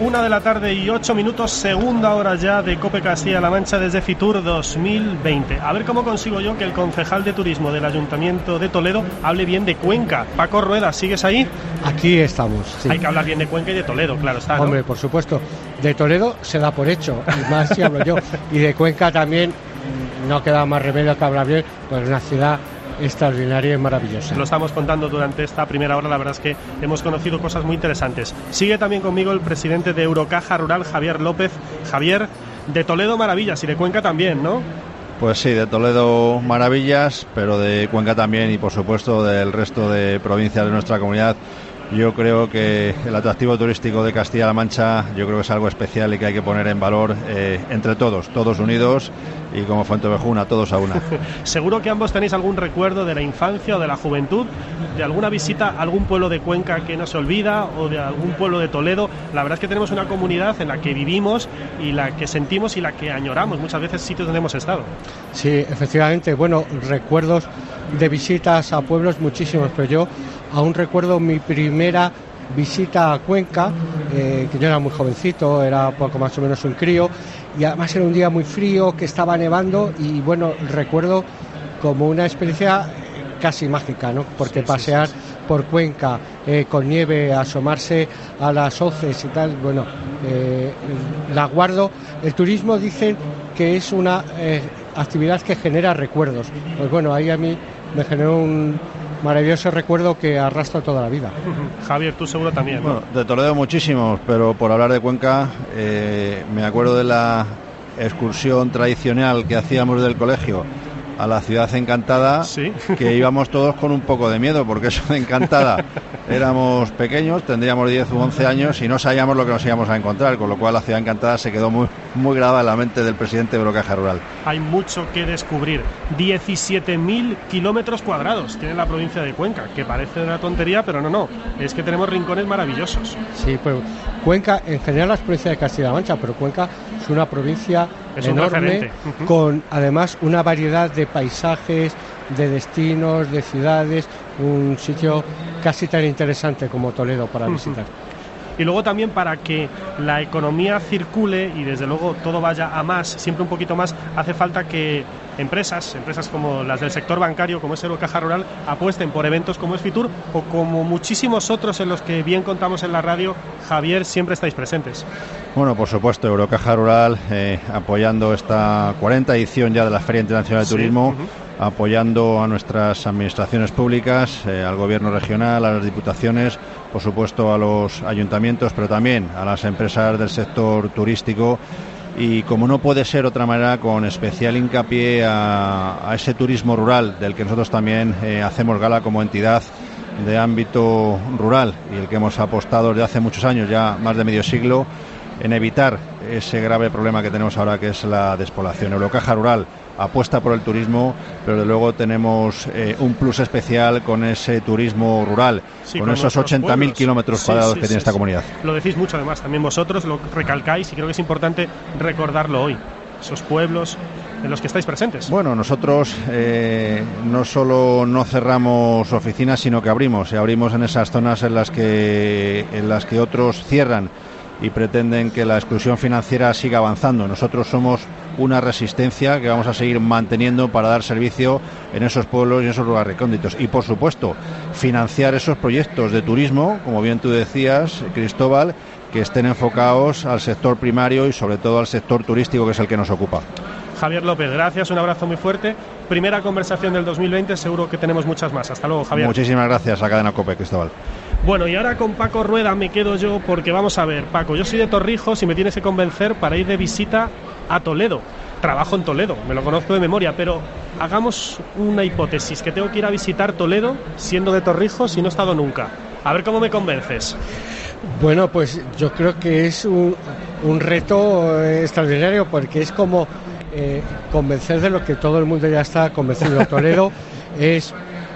Una de la tarde y ocho minutos, segunda hora ya de COPE Castilla-La Mancha desde Fitur dos mil veinte. A ver cómo consigo yo que el concejal de turismo del Ayuntamiento de Toledo hable bien de Cuenca. Paco Rueda, ¿sigues ahí? Aquí estamos, sí. Hay que hablar bien de Cuenca y de Toledo, claro está, ¿no? Hombre, por supuesto. De Toledo se da por hecho, y más si hablo yo. Y de Cuenca también no queda más remedio que hablar bien, pues es una ciudad extraordinaria y maravillosa. Lo estamos contando durante esta primera hora, la verdad es que hemos conocido cosas muy interesantes. Sigue también conmigo el presidente de Eurocaja Rural, Javier López. Javier, de Toledo maravillas y de Cuenca también, ¿no? Pues sí, de Toledo maravillas, pero de Cuenca también y por supuesto del resto de provincias de nuestra comunidad. Yo creo que el atractivo turístico de Castilla-La Mancha, yo creo que es algo especial y que hay que poner en valor eh, entre todos, todos unidos y como Fuentevejuna, todos a una. Seguro que ambos tenéis algún recuerdo de la infancia o de la juventud, de alguna visita a algún pueblo de Cuenca que no se olvida o de algún pueblo de Toledo. La verdad es que tenemos una comunidad en la que vivimos y la que sentimos y la que añoramos muchas veces sitios donde hemos estado. Sí, efectivamente, bueno, recuerdos de visitas a pueblos muchísimos, pero yo aún recuerdo mi primera visita a Cuenca, eh, que yo era muy jovencito, era poco más o menos un crío, y además era un día muy frío, que estaba nevando, y bueno, recuerdo como una experiencia casi mágica, ¿no? Porque sí, pasear sí, sí. por Cuenca eh, con nieve, asomarse a las hoces y tal, bueno, eh, la guardo. El turismo dicen que es una eh, actividad que genera recuerdos. Pues bueno, ahí a mí me generó un maravilloso recuerdo que arrastra toda la vida. Javier, tú seguro también, ¿no? Bueno, de Toledo muchísimos, pero por hablar de Cuenca, eh, me acuerdo de la excursión tradicional que hacíamos del colegio a la ciudad encantada, ¿sí? Que íbamos todos con un poco de miedo, porque eso de encantada, éramos pequeños, tendríamos diez u once años y no sabíamos lo que nos íbamos a encontrar, con lo cual la ciudad encantada se quedó muy, muy grabada en la mente del presidente de Eurocaja Rural. Hay mucho que descubrir. diecisiete mil kilómetros cuadrados tiene la provincia de Cuenca, que parece una tontería, pero no, no, es que tenemos rincones maravillosos. Sí, pues Cuenca, en general las provincias de Castilla-La Mancha, pero Cuenca es una provincia es enorme, uh-huh. con además una variedad de paisajes, de destinos, de ciudades, un sitio casi tan interesante como Toledo para visitar. Y luego también para que la economía circule y desde luego todo vaya a más, siempre un poquito más, hace falta que empresas, empresas como las del sector bancario, como es Eurocaja Rural, apuesten por eventos como es Fitur o como muchísimos otros en los que bien contamos en la radio. Javier, siempre estáis presentes. Bueno, por supuesto, Eurocaja Rural eh, apoyando esta cuarenta edición ya de la Feria Internacional de sí, Turismo, uh-huh. apoyando a nuestras administraciones públicas, eh, al gobierno regional, a las diputaciones, por supuesto a los ayuntamientos, pero también a las empresas del sector turístico y, como no puede ser otra manera, con especial hincapié a, a ese turismo rural del que nosotros también eh, hacemos gala como entidad de ámbito rural y el que hemos apostado desde hace muchos años, ya más de medio siglo, en evitar ese grave problema que tenemos ahora, que es la despoblación. Eurocaja Rural apuesta por el turismo, pero de luego tenemos eh, un plus especial con ese turismo rural, sí, con, con esos ochenta mil kilómetros sí, cuadrados sí, que sí, tiene esta sí. comunidad. Lo decís mucho, además, también vosotros lo recalcáis y creo que es importante recordarlo hoy, esos pueblos en los que estáis presentes. Bueno, nosotros eh, no solo no cerramos oficinas, sino que abrimos, y abrimos en esas zonas en las que, en las que otros cierran y pretenden que la exclusión financiera siga avanzando. Nosotros somos una resistencia que vamos a seguir manteniendo para dar servicio en esos pueblos y en esos lugares recónditos. Y, por supuesto, financiar esos proyectos de turismo, como bien tú decías, Cristóbal, que estén enfocados al sector primario y, sobre todo, al sector turístico, que es el que nos ocupa. Javier López, gracias, un abrazo muy fuerte. Primera conversación del dos mil veinte, seguro que tenemos muchas más. Hasta luego, Javier. Muchísimas gracias a Cadena COPE, Cristóbal. Bueno, y ahora con Paco Rueda me quedo yo, porque vamos a ver, Paco, yo soy de Torrijos y me tienes que convencer para ir de visita a Toledo. Trabajo en Toledo, me lo conozco de memoria, pero hagamos una hipótesis, que tengo que ir a visitar Toledo siendo de Torrijos y no he estado nunca. A ver cómo me convences. Bueno, pues yo creo que es un, un reto extraordinario, porque es como eh, convencer de lo que todo el mundo ya está convencido. Toledo es...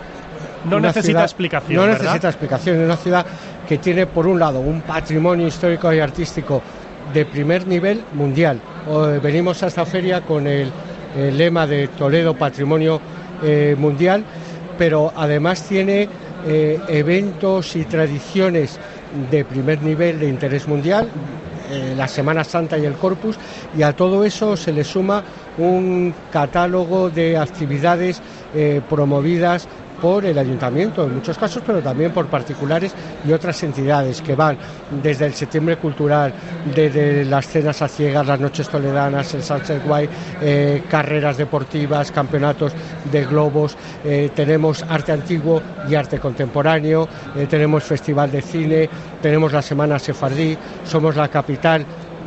No necesita ciudad, explicación, No ¿verdad? necesita explicación. Es una ciudad que tiene, por un lado, un patrimonio histórico y artístico de primer nivel mundial. Venimos a esta feria con el, el lema de Toledo Patrimonio eh, Mundial, pero además tiene eh, eventos y tradiciones de primer nivel de interés mundial. eh, la Semana Santa y el Corpus, y a todo eso se le suma un catálogo de actividades eh, promovidas por el ayuntamiento en muchos casos, pero también por particulares y otras entidades que van desde el Septiembre Cultural, desde las cenas a ciegas, las noches toledanas, el Sunset Way, eh, carreras deportivas, campeonatos de globos, eh, tenemos arte antiguo y arte contemporáneo, eh, tenemos festival de cine, tenemos la Semana Sefardí, somos la capital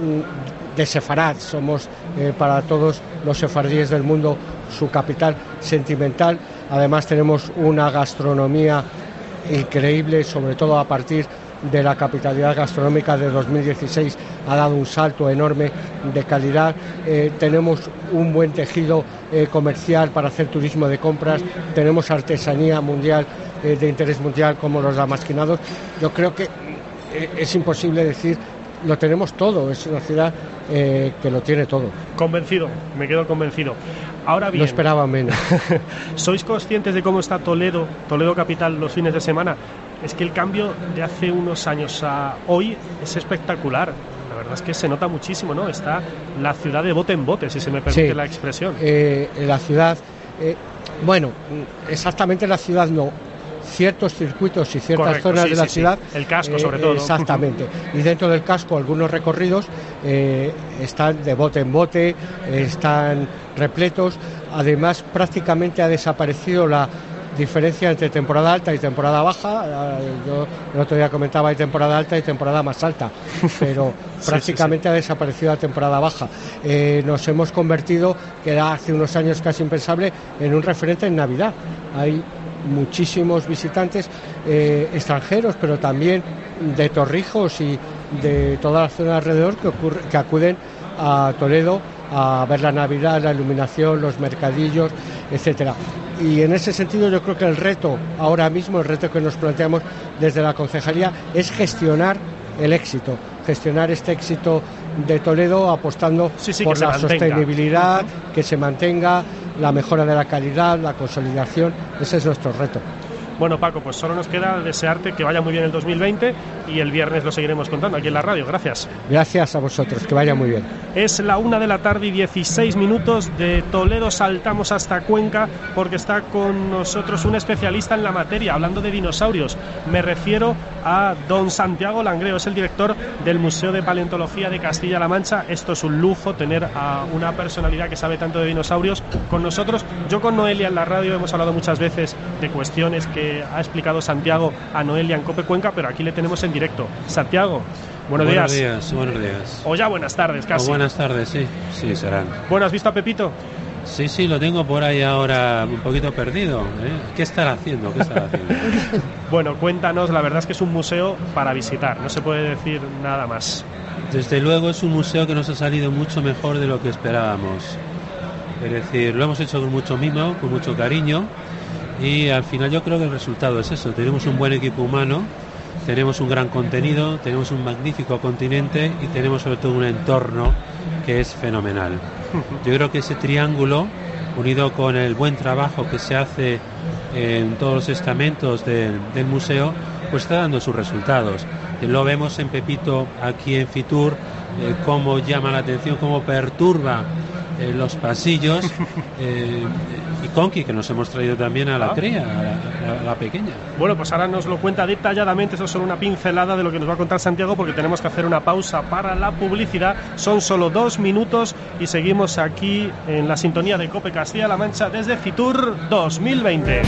mmm, de Sefarad, somos eh, para todos los sefardíes del mundo su capital sentimental. Además tenemos una gastronomía increíble, sobre todo a partir de la capitalidad gastronómica de dos mil dieciséis, ha dado un salto enorme de calidad. Eh, tenemos un buen tejido eh, comercial para hacer turismo de compras, tenemos artesanía mundial eh, de interés mundial como los damasquinados. Yo creo que eh, es imposible decir lo tenemos todo, es una ciudad eh, que lo tiene todo. Convencido, me quedo convencido. Ahora bien, no esperaba menos. ¿Sois conscientes de cómo está Toledo, Toledo capital, los fines de semana? Es que el cambio de hace unos años a hoy es espectacular. La verdad es que se nota muchísimo, ¿no? Está la ciudad de bote en bote, si se me permite sí, la expresión. Eh, la ciudad, eh, bueno, exactamente la ciudad no. Ciertos circuitos y ciertas Correcto, zonas sí, de la sí, ciudad, sí. El casco, eh, sobre todo. Exactamente. Y dentro del casco algunos recorridos eh, están de bote en bote, eh, están repletos. Además, prácticamente ha desaparecido la diferencia entre temporada alta y temporada baja. Yo el otro día comentaba hay temporada alta y temporada más alta, pero sí, prácticamente sí, sí. ha desaparecido la temporada baja. Eh, nos hemos convertido, que era hace unos años casi impensable, en un referente en Navidad. Hay muchísimos visitantes eh, extranjeros, pero también de Torrijos y de toda la zona alrededor que, ocurre, que acuden a Toledo a ver la Navidad, la iluminación, los mercadillos, etcétera. Y en ese sentido yo creo que el reto ahora mismo, el reto que nos planteamos desde la concejalía es gestionar el éxito, gestionar este éxito de Toledo apostando sí, sí, por la mantenga. sostenibilidad, que se mantenga, la mejora de la calidad, la consolidación. Ese es nuestro reto. Bueno, Paco, pues solo nos queda desearte que vaya muy bien el dos mil veinte y el viernes lo seguiremos contando aquí en la radio. Gracias. Gracias a vosotros, que vaya muy bien. Es la una de la tarde y dieciséis minutos. De Toledo saltamos hasta Cuenca porque está con nosotros un especialista en la materia, hablando de dinosaurios. Me refiero a don Santiago Langreo, es el director del Museo de Paleontología de Castilla-La Mancha. Esto es un lujo, tener a una personalidad que sabe tanto de dinosaurios con nosotros. Yo con Noelia en la radio hemos hablado muchas veces de cuestiones que ha explicado Santiago a Noelia en Cope Cuenca, pero aquí le tenemos en directo. Santiago, buenos, buenos días. días. Buenos días. O ya buenas tardes, casi. O buenas tardes, sí, sí serán. Bueno, ¿has visto a Pepito? Sí, sí, lo tengo por ahí ahora un poquito perdido. ¿eh? ¿Qué estará haciendo? ¿Qué estará haciendo? Bueno, cuéntanos, la verdad es que es un museo para visitar, no se puede decir nada más. Desde luego es un museo que nos ha salido mucho mejor de lo que esperábamos. Es decir, lo hemos hecho con mucho mimo, con mucho cariño. Y al final yo creo que el resultado es eso. Tenemos un buen equipo humano, tenemos un gran contenido, tenemos un magnífico continente y tenemos sobre todo un entorno que es fenomenal. Yo creo que ese triángulo, unido con el buen trabajo que se hace en todos los estamentos del, del museo, pues está dando sus resultados. Lo vemos en Pepito aquí en Fitur, eh, cómo llama la atención, cómo perturba eh, los pasillos. Eh, y Conqui, que nos hemos traído también a la ah. cría, a la, a la pequeña. Bueno, pues ahora nos lo cuenta detalladamente. Eso es solo una pincelada de lo que nos va a contar Santiago, porque tenemos que hacer una pausa para la publicidad. Son solo dos minutos y seguimos aquí en la sintonía de Cope Castilla-La Mancha desde Fitur dos mil veinte.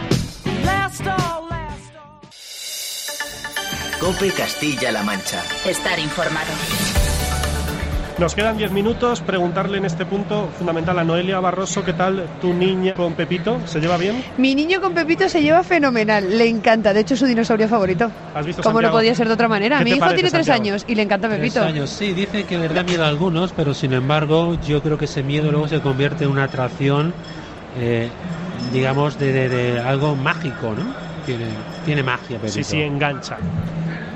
Cope Castilla-La Mancha. Estar informado. Nos quedan diez minutos. Preguntarle en este punto fundamental a Noelia Barroso, ¿qué tal tu niña con Pepito? ¿Se lleva bien? Mi niño con Pepito se lleva fenomenal, le encanta, de hecho es su dinosaurio favorito. ¿Has visto, Como Santiago? No podía ser de otra manera. Mi hijo parece, tiene tres Santiago? años y le encanta Pepito. Tres años, sí, dice que le da miedo a algunos, pero sin embargo yo creo que ese miedo luego se convierte en una atracción, eh, digamos, de, de, de algo mágico, ¿no? Tiene, tiene magia Pepito. Sí, sí, engancha.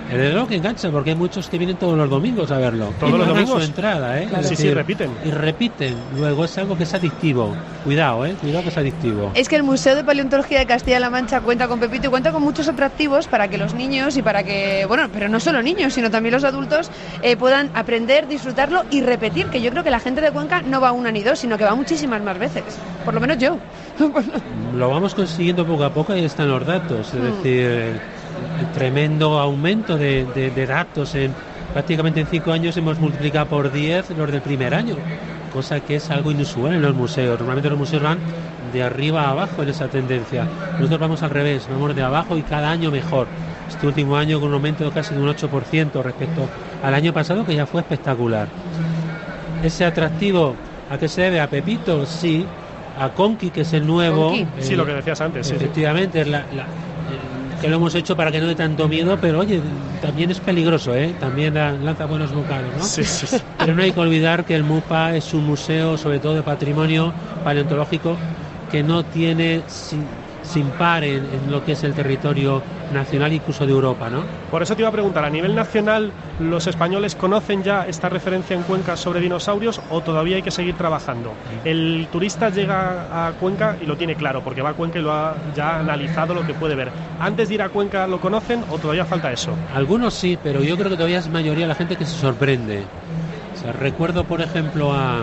Desde luego que engancha, porque hay muchos que vienen todos los domingos a verlo. Todos y los domingos. Su entrada, ¿eh? Claro. Sí, decir, sí, repiten. Y repiten. Luego es algo que es adictivo. Cuidado, ¿eh? Cuidado que es adictivo. Es que el Museo de Paleontología de Castilla-La Mancha cuenta con Pepito y cuenta con muchos atractivos para que los niños y para que, bueno, pero no solo niños, sino también los adultos eh, puedan aprender, disfrutarlo y repetir, que yo creo que la gente de Cuenca no va una ni dos, sino que va muchísimas más veces. Por lo menos yo. Lo vamos consiguiendo poco a poco y están los datos. Es mm. decir, el, el tremendo aumento de, de, de datos. En, prácticamente en cinco años hemos multiplicado por diez los del primer año, cosa que es algo inusual en los museos. Normalmente los museos van de arriba a abajo en esa tendencia. Nosotros vamos al revés, vamos de abajo y cada año mejor. Este último año con un aumento casi de un ocho por ciento respecto al año pasado, que ya fue espectacular. Ese atractivo, ¿a qué se debe? ¿A Pepito? Sí. A Conqui, que es el nuevo. Eh, sí, lo que decías antes. Efectivamente, sí, sí. La, la, que lo hemos hecho para que no dé tanto miedo, pero oye, también es peligroso, ¿eh? También lanza buenos bocados, ¿no? Sí, sí, sí. Pero no hay que olvidar que el MUPA es un museo, sobre todo de patrimonio paleontológico, que no tiene sin, sin par en, en lo que es el territorio nacional, incluso de Europa, ¿no? Por eso te iba a preguntar, a nivel nacional, ¿los españoles conocen ya esta referencia en Cuenca sobre dinosaurios o todavía hay que seguir trabajando? El turista llega a Cuenca y lo tiene claro, porque va a Cuenca y lo ha ya analizado lo que puede ver. ¿Antes de ir a Cuenca lo conocen o todavía falta eso? Algunos sí, pero yo creo que todavía es mayoría la gente que se sorprende. O sea, recuerdo, por ejemplo, a,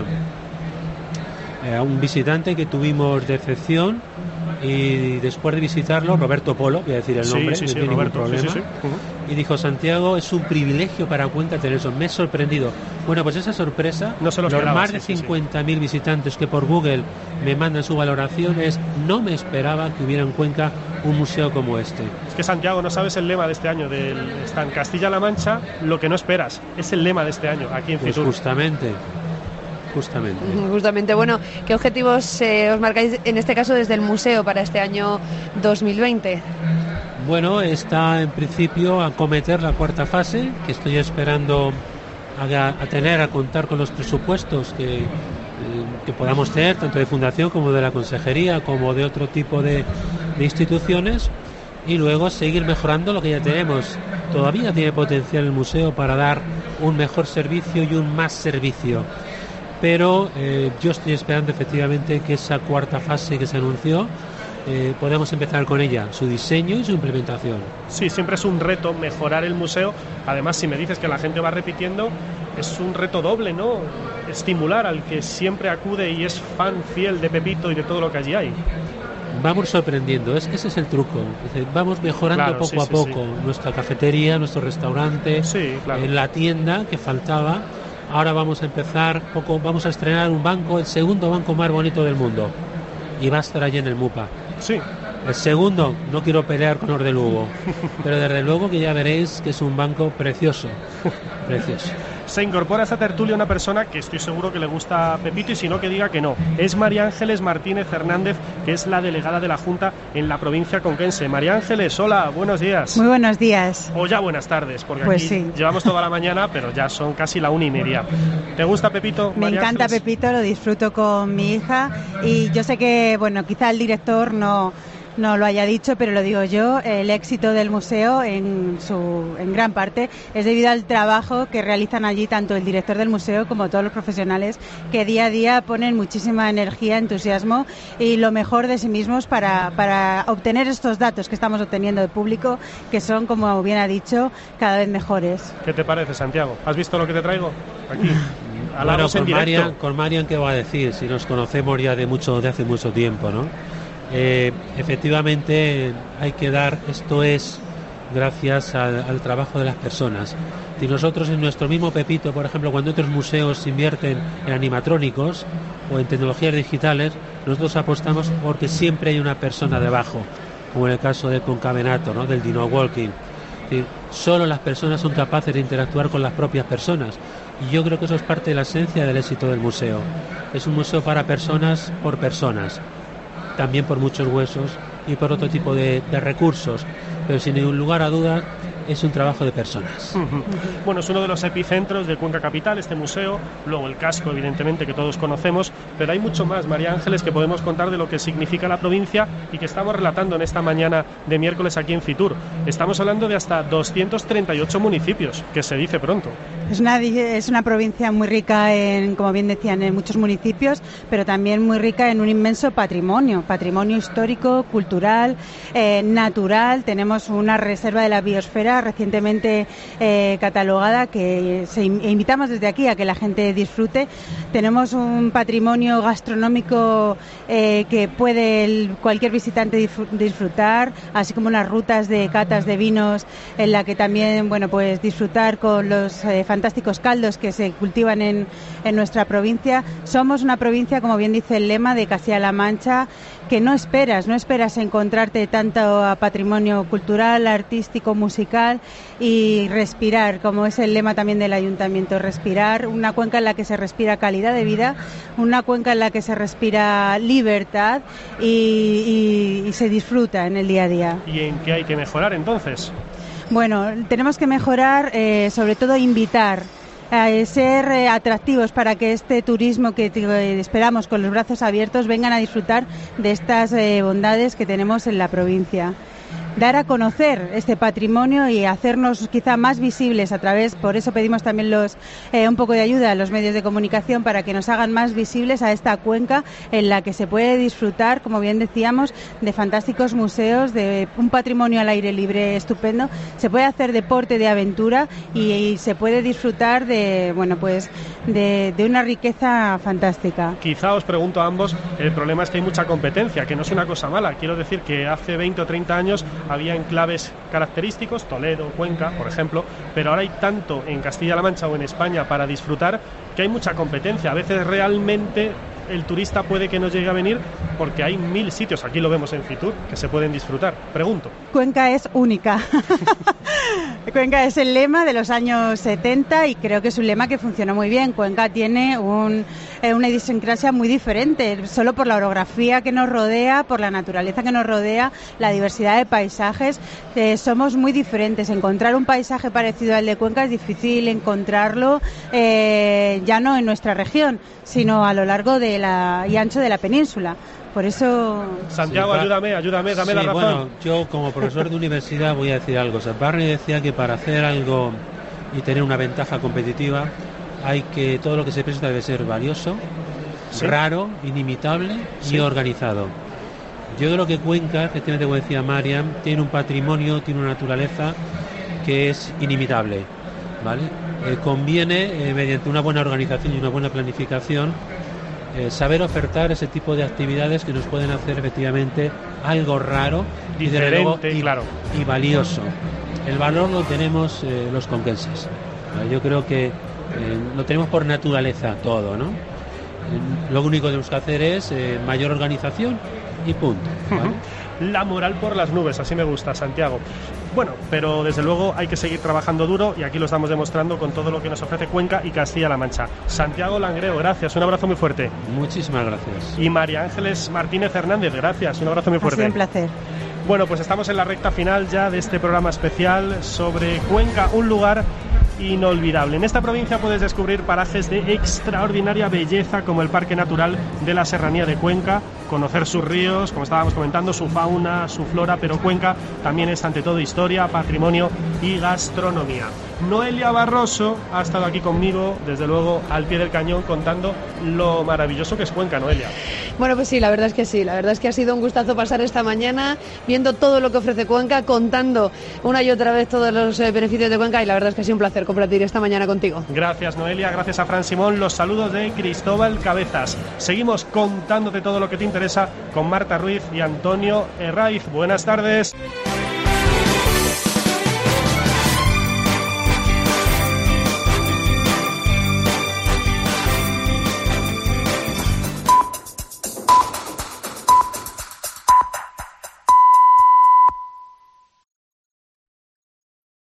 a un visitante que tuvimos de excepción, y después de visitarlo, Roberto Polo, voy a decir el nombre, sí, sí, no sí, tiene Roberto, ningún problema, sí, sí, sí. Uh-huh. Y dijo: Santiago, es un privilegio para Cuenca tener eso, me he sorprendido. Bueno, pues esa sorpresa, no se los esperaba, más de sí, cincuenta mil sí, sí. visitantes que por Google me mandan su valoración, es: no me esperaba que hubiera en Cuenca un museo como este. Es que, Santiago, no sabes el lema de este año, del, está en Castilla-La Mancha, lo que no esperas, es el lema de este año, aquí en Fitur. Pues justamente. Justamente. Justamente, bueno, ¿qué objetivos eh, os marcáis en este caso desde el museo para este año dos mil veinte? Bueno, está en principio a acometer la cuarta fase, que estoy esperando a, a tener, a contar con los presupuestos que, eh, que podamos tener, tanto de fundación como de la consejería, como de otro tipo de, de instituciones, y luego seguir mejorando lo que ya tenemos. Todavía tiene potencial el museo para dar un mejor servicio y un más servicio. Pero eh, yo estoy esperando efectivamente que esa cuarta fase que se anunció eh, podamos empezar con ella, su diseño y su implementación. Sí, siempre es un reto mejorar el museo. Además, si me dices que la gente va repitiendo, es un reto doble, ¿no? Estimular al que siempre acude y es fan fiel de Pepito y de todo lo que allí hay. Vamos sorprendiendo, es que ese es el truco. Es decir, vamos mejorando claro, poco sí, a sí, poco sí. nuestra cafetería, nuestro restaurante, sí, claro. eh, la tienda que faltaba. Ahora vamos a empezar, poco, vamos a estrenar un banco, el segundo banco más bonito del mundo, y va a estar allí en el MUPA. Sí. El segundo, no quiero pelear con los de Lugo, pero desde luego que ya veréis que es un banco precioso, precioso. Se incorpora a esta tertulia una persona que estoy seguro que le gusta a Pepito, y si no, que diga que no. Es María Ángeles Martínez Hernández, que es la delegada de la Junta en la provincia conquense. María Ángeles, hola, buenos días. Muy buenos días. O ya buenas tardes, porque pues aquí sí. llevamos toda la mañana, pero ya son casi la una y media. ¿Te gusta Pepito, Me María encanta Ángeles? Pepito, lo disfruto con mi hija, y yo sé que, bueno, quizá el director no... no lo haya dicho, pero lo digo yo, el éxito del museo en su en gran parte es debido al trabajo que realizan allí tanto el director del museo como todos los profesionales, que día a día ponen muchísima energía, entusiasmo y lo mejor de sí mismos para, para obtener estos datos que estamos obteniendo de público, que son, como bien ha dicho, cada vez mejores. ¿Qué te parece, Santiago? ¿Has visto lo que te traigo aquí? Bueno, con Marian, con Marian, ¿qué va a decir? Si nos conocemos ya de mucho de hace mucho tiempo, ¿no? Eh, efectivamente hay que dar, esto es gracias al, al trabajo de las personas. Si nosotros en nuestro mismo Pepito, por ejemplo, cuando otros museos invierten en animatrónicos o en tecnologías digitales, nosotros apostamos porque siempre hay una persona debajo, como en el caso de Concavenato, ¿no? Del Dino Walking. Es decir, solo las personas son capaces de interactuar con las propias personas, y yo creo que eso es parte de la esencia del éxito del museo. Es un museo para personas, por personas, también por muchos huesos y por otro tipo de, de recursos, pero sin ningún lugar a dudas es un trabajo de personas. Uh-huh. Bueno, es uno de los epicentros de Cuenca Capital, este museo, luego el casco, evidentemente, que todos conocemos, pero hay mucho más, María Ángeles, que podemos contar de lo que significa la provincia y que estamos relatando en esta mañana de miércoles aquí en Fitur. Estamos hablando de hasta doscientos treinta y ocho municipios, que se dice pronto. Es una, es una provincia muy rica en, como bien decían, en muchos municipios, pero también muy rica en un inmenso patrimonio, patrimonio histórico, cultural, eh, natural. Tenemos una reserva de la biosfera recientemente eh, catalogada que se, invitamos desde aquí a que la gente disfrute. Tenemos un patrimonio gastronómico eh, que puede el, cualquier visitante disfrutar, así como unas rutas de catas de vinos en la que también, bueno, pues disfrutar con los eh, fantásticos caldos que se cultivan en, en nuestra provincia. Somos una provincia, como bien dice el lema, de Castilla-La Mancha, que no esperas, no esperas encontrarte tanto a patrimonio cultural, artístico, musical y respirar, como es el lema también del ayuntamiento, respirar, una cuenca en la que se respira calidad de vida, una cuenca en la que se respira libertad y, y, y se disfruta en el día a día. ¿Y en qué hay que mejorar entonces? Bueno, tenemos que mejorar, eh, sobre todo invitar a ser eh, atractivos para que este turismo que eh, esperamos con los brazos abiertos vengan a disfrutar de estas eh, bondades que tenemos en la provincia. Dar a conocer este patrimonio y hacernos quizá más visibles a través, por eso pedimos también los eh, un poco de ayuda a los medios de comunicación para que nos hagan más visibles a esta cuenca en la que se puede disfrutar, como bien decíamos, de fantásticos museos, de un patrimonio al aire libre estupendo, se puede hacer deporte de aventura y, y se puede disfrutar de, bueno, pues de, de una riqueza fantástica. Quizá os pregunto a ambos, el problema es que hay mucha competencia, que no es una cosa mala. Quiero decir que hace veinte o treinta años había enclaves característicos, Toledo, Cuenca, por ejemplo, pero ahora hay tanto en Castilla-La Mancha o en España para disfrutar que hay mucha competencia. A veces realmente el turista puede que no llegue a venir porque hay mil sitios, aquí lo vemos en Fitur, que se pueden disfrutar. Pregunto. Cuenca es única. Cuenca es el lema de los años setenta y creo que es un lema que funcionó muy bien. Cuenca tiene un, eh, una idiosincrasia muy diferente, solo por la orografía que nos rodea, por la naturaleza que nos rodea, la diversidad de paisajes. Eh, somos muy diferentes. Encontrar un paisaje parecido al de Cuenca es difícil encontrarlo, eh, ya no en nuestra región, sino a lo largo de la y ancho de la península. Por eso... Santiago, sí, ayúdame, ayúdame, dame sí, la razón. Bueno, yo como profesor de universidad voy a decir algo. O sea, Barney decía que para hacer algo y tener una ventaja competitiva hay que todo lo que se presenta debe ser valioso, sí, raro, inimitable, sí, y organizado. Yo creo que Cuenca, efectivamente, como decía Mariam, tiene un patrimonio, tiene una naturaleza que es inimitable, ¿vale? Eh, conviene, eh, mediante una buena organización y una buena planificación, eh, saber ofertar ese tipo de actividades que nos pueden hacer efectivamente algo raro, diferente, y, luego, y, claro, y valioso. El valor lo tenemos eh, los conquenses. ¿Vale? Yo creo que eh, lo tenemos por naturaleza todo, ¿no? Eh, lo único que tenemos que hacer es eh, mayor organización y punto, ¿vale? La moral por las nubes, así me gusta, Santiago. Bueno, pero desde luego hay que seguir trabajando duro y aquí lo estamos demostrando con todo lo que nos ofrece Cuenca y Castilla-La Mancha. Santiago Langreo, gracias, un abrazo muy fuerte. Muchísimas gracias. Y María Ángeles Martínez Hernández, gracias, un abrazo muy fuerte. Ha sido un placer. Bueno, pues estamos en la recta final ya de este programa especial sobre Cuenca, un lugar inolvidable. En esta provincia puedes descubrir parajes de extraordinaria belleza como el Parque Natural de la Serranía de Cuenca, conocer sus ríos, como estábamos comentando, su fauna, su flora, pero Cuenca también es ante todo historia, patrimonio y gastronomía. Noelia Barroso ha estado aquí conmigo, desde luego, al pie del cañón, contando lo maravilloso que es Cuenca, Noelia. Bueno, pues sí, la verdad es que sí, la verdad es que ha sido un gustazo pasar esta mañana viendo todo lo que ofrece Cuenca, contando una y otra vez todos los eh, beneficios de Cuenca, y la verdad es que ha sido un placer compartir esta mañana contigo. Gracias, Noelia, gracias a Fran Simón, los saludos de Cristóbal Cabezas. Seguimos contándote todo lo que te interesa con Marta Ruiz y Antonio Herraiz. Buenas tardes.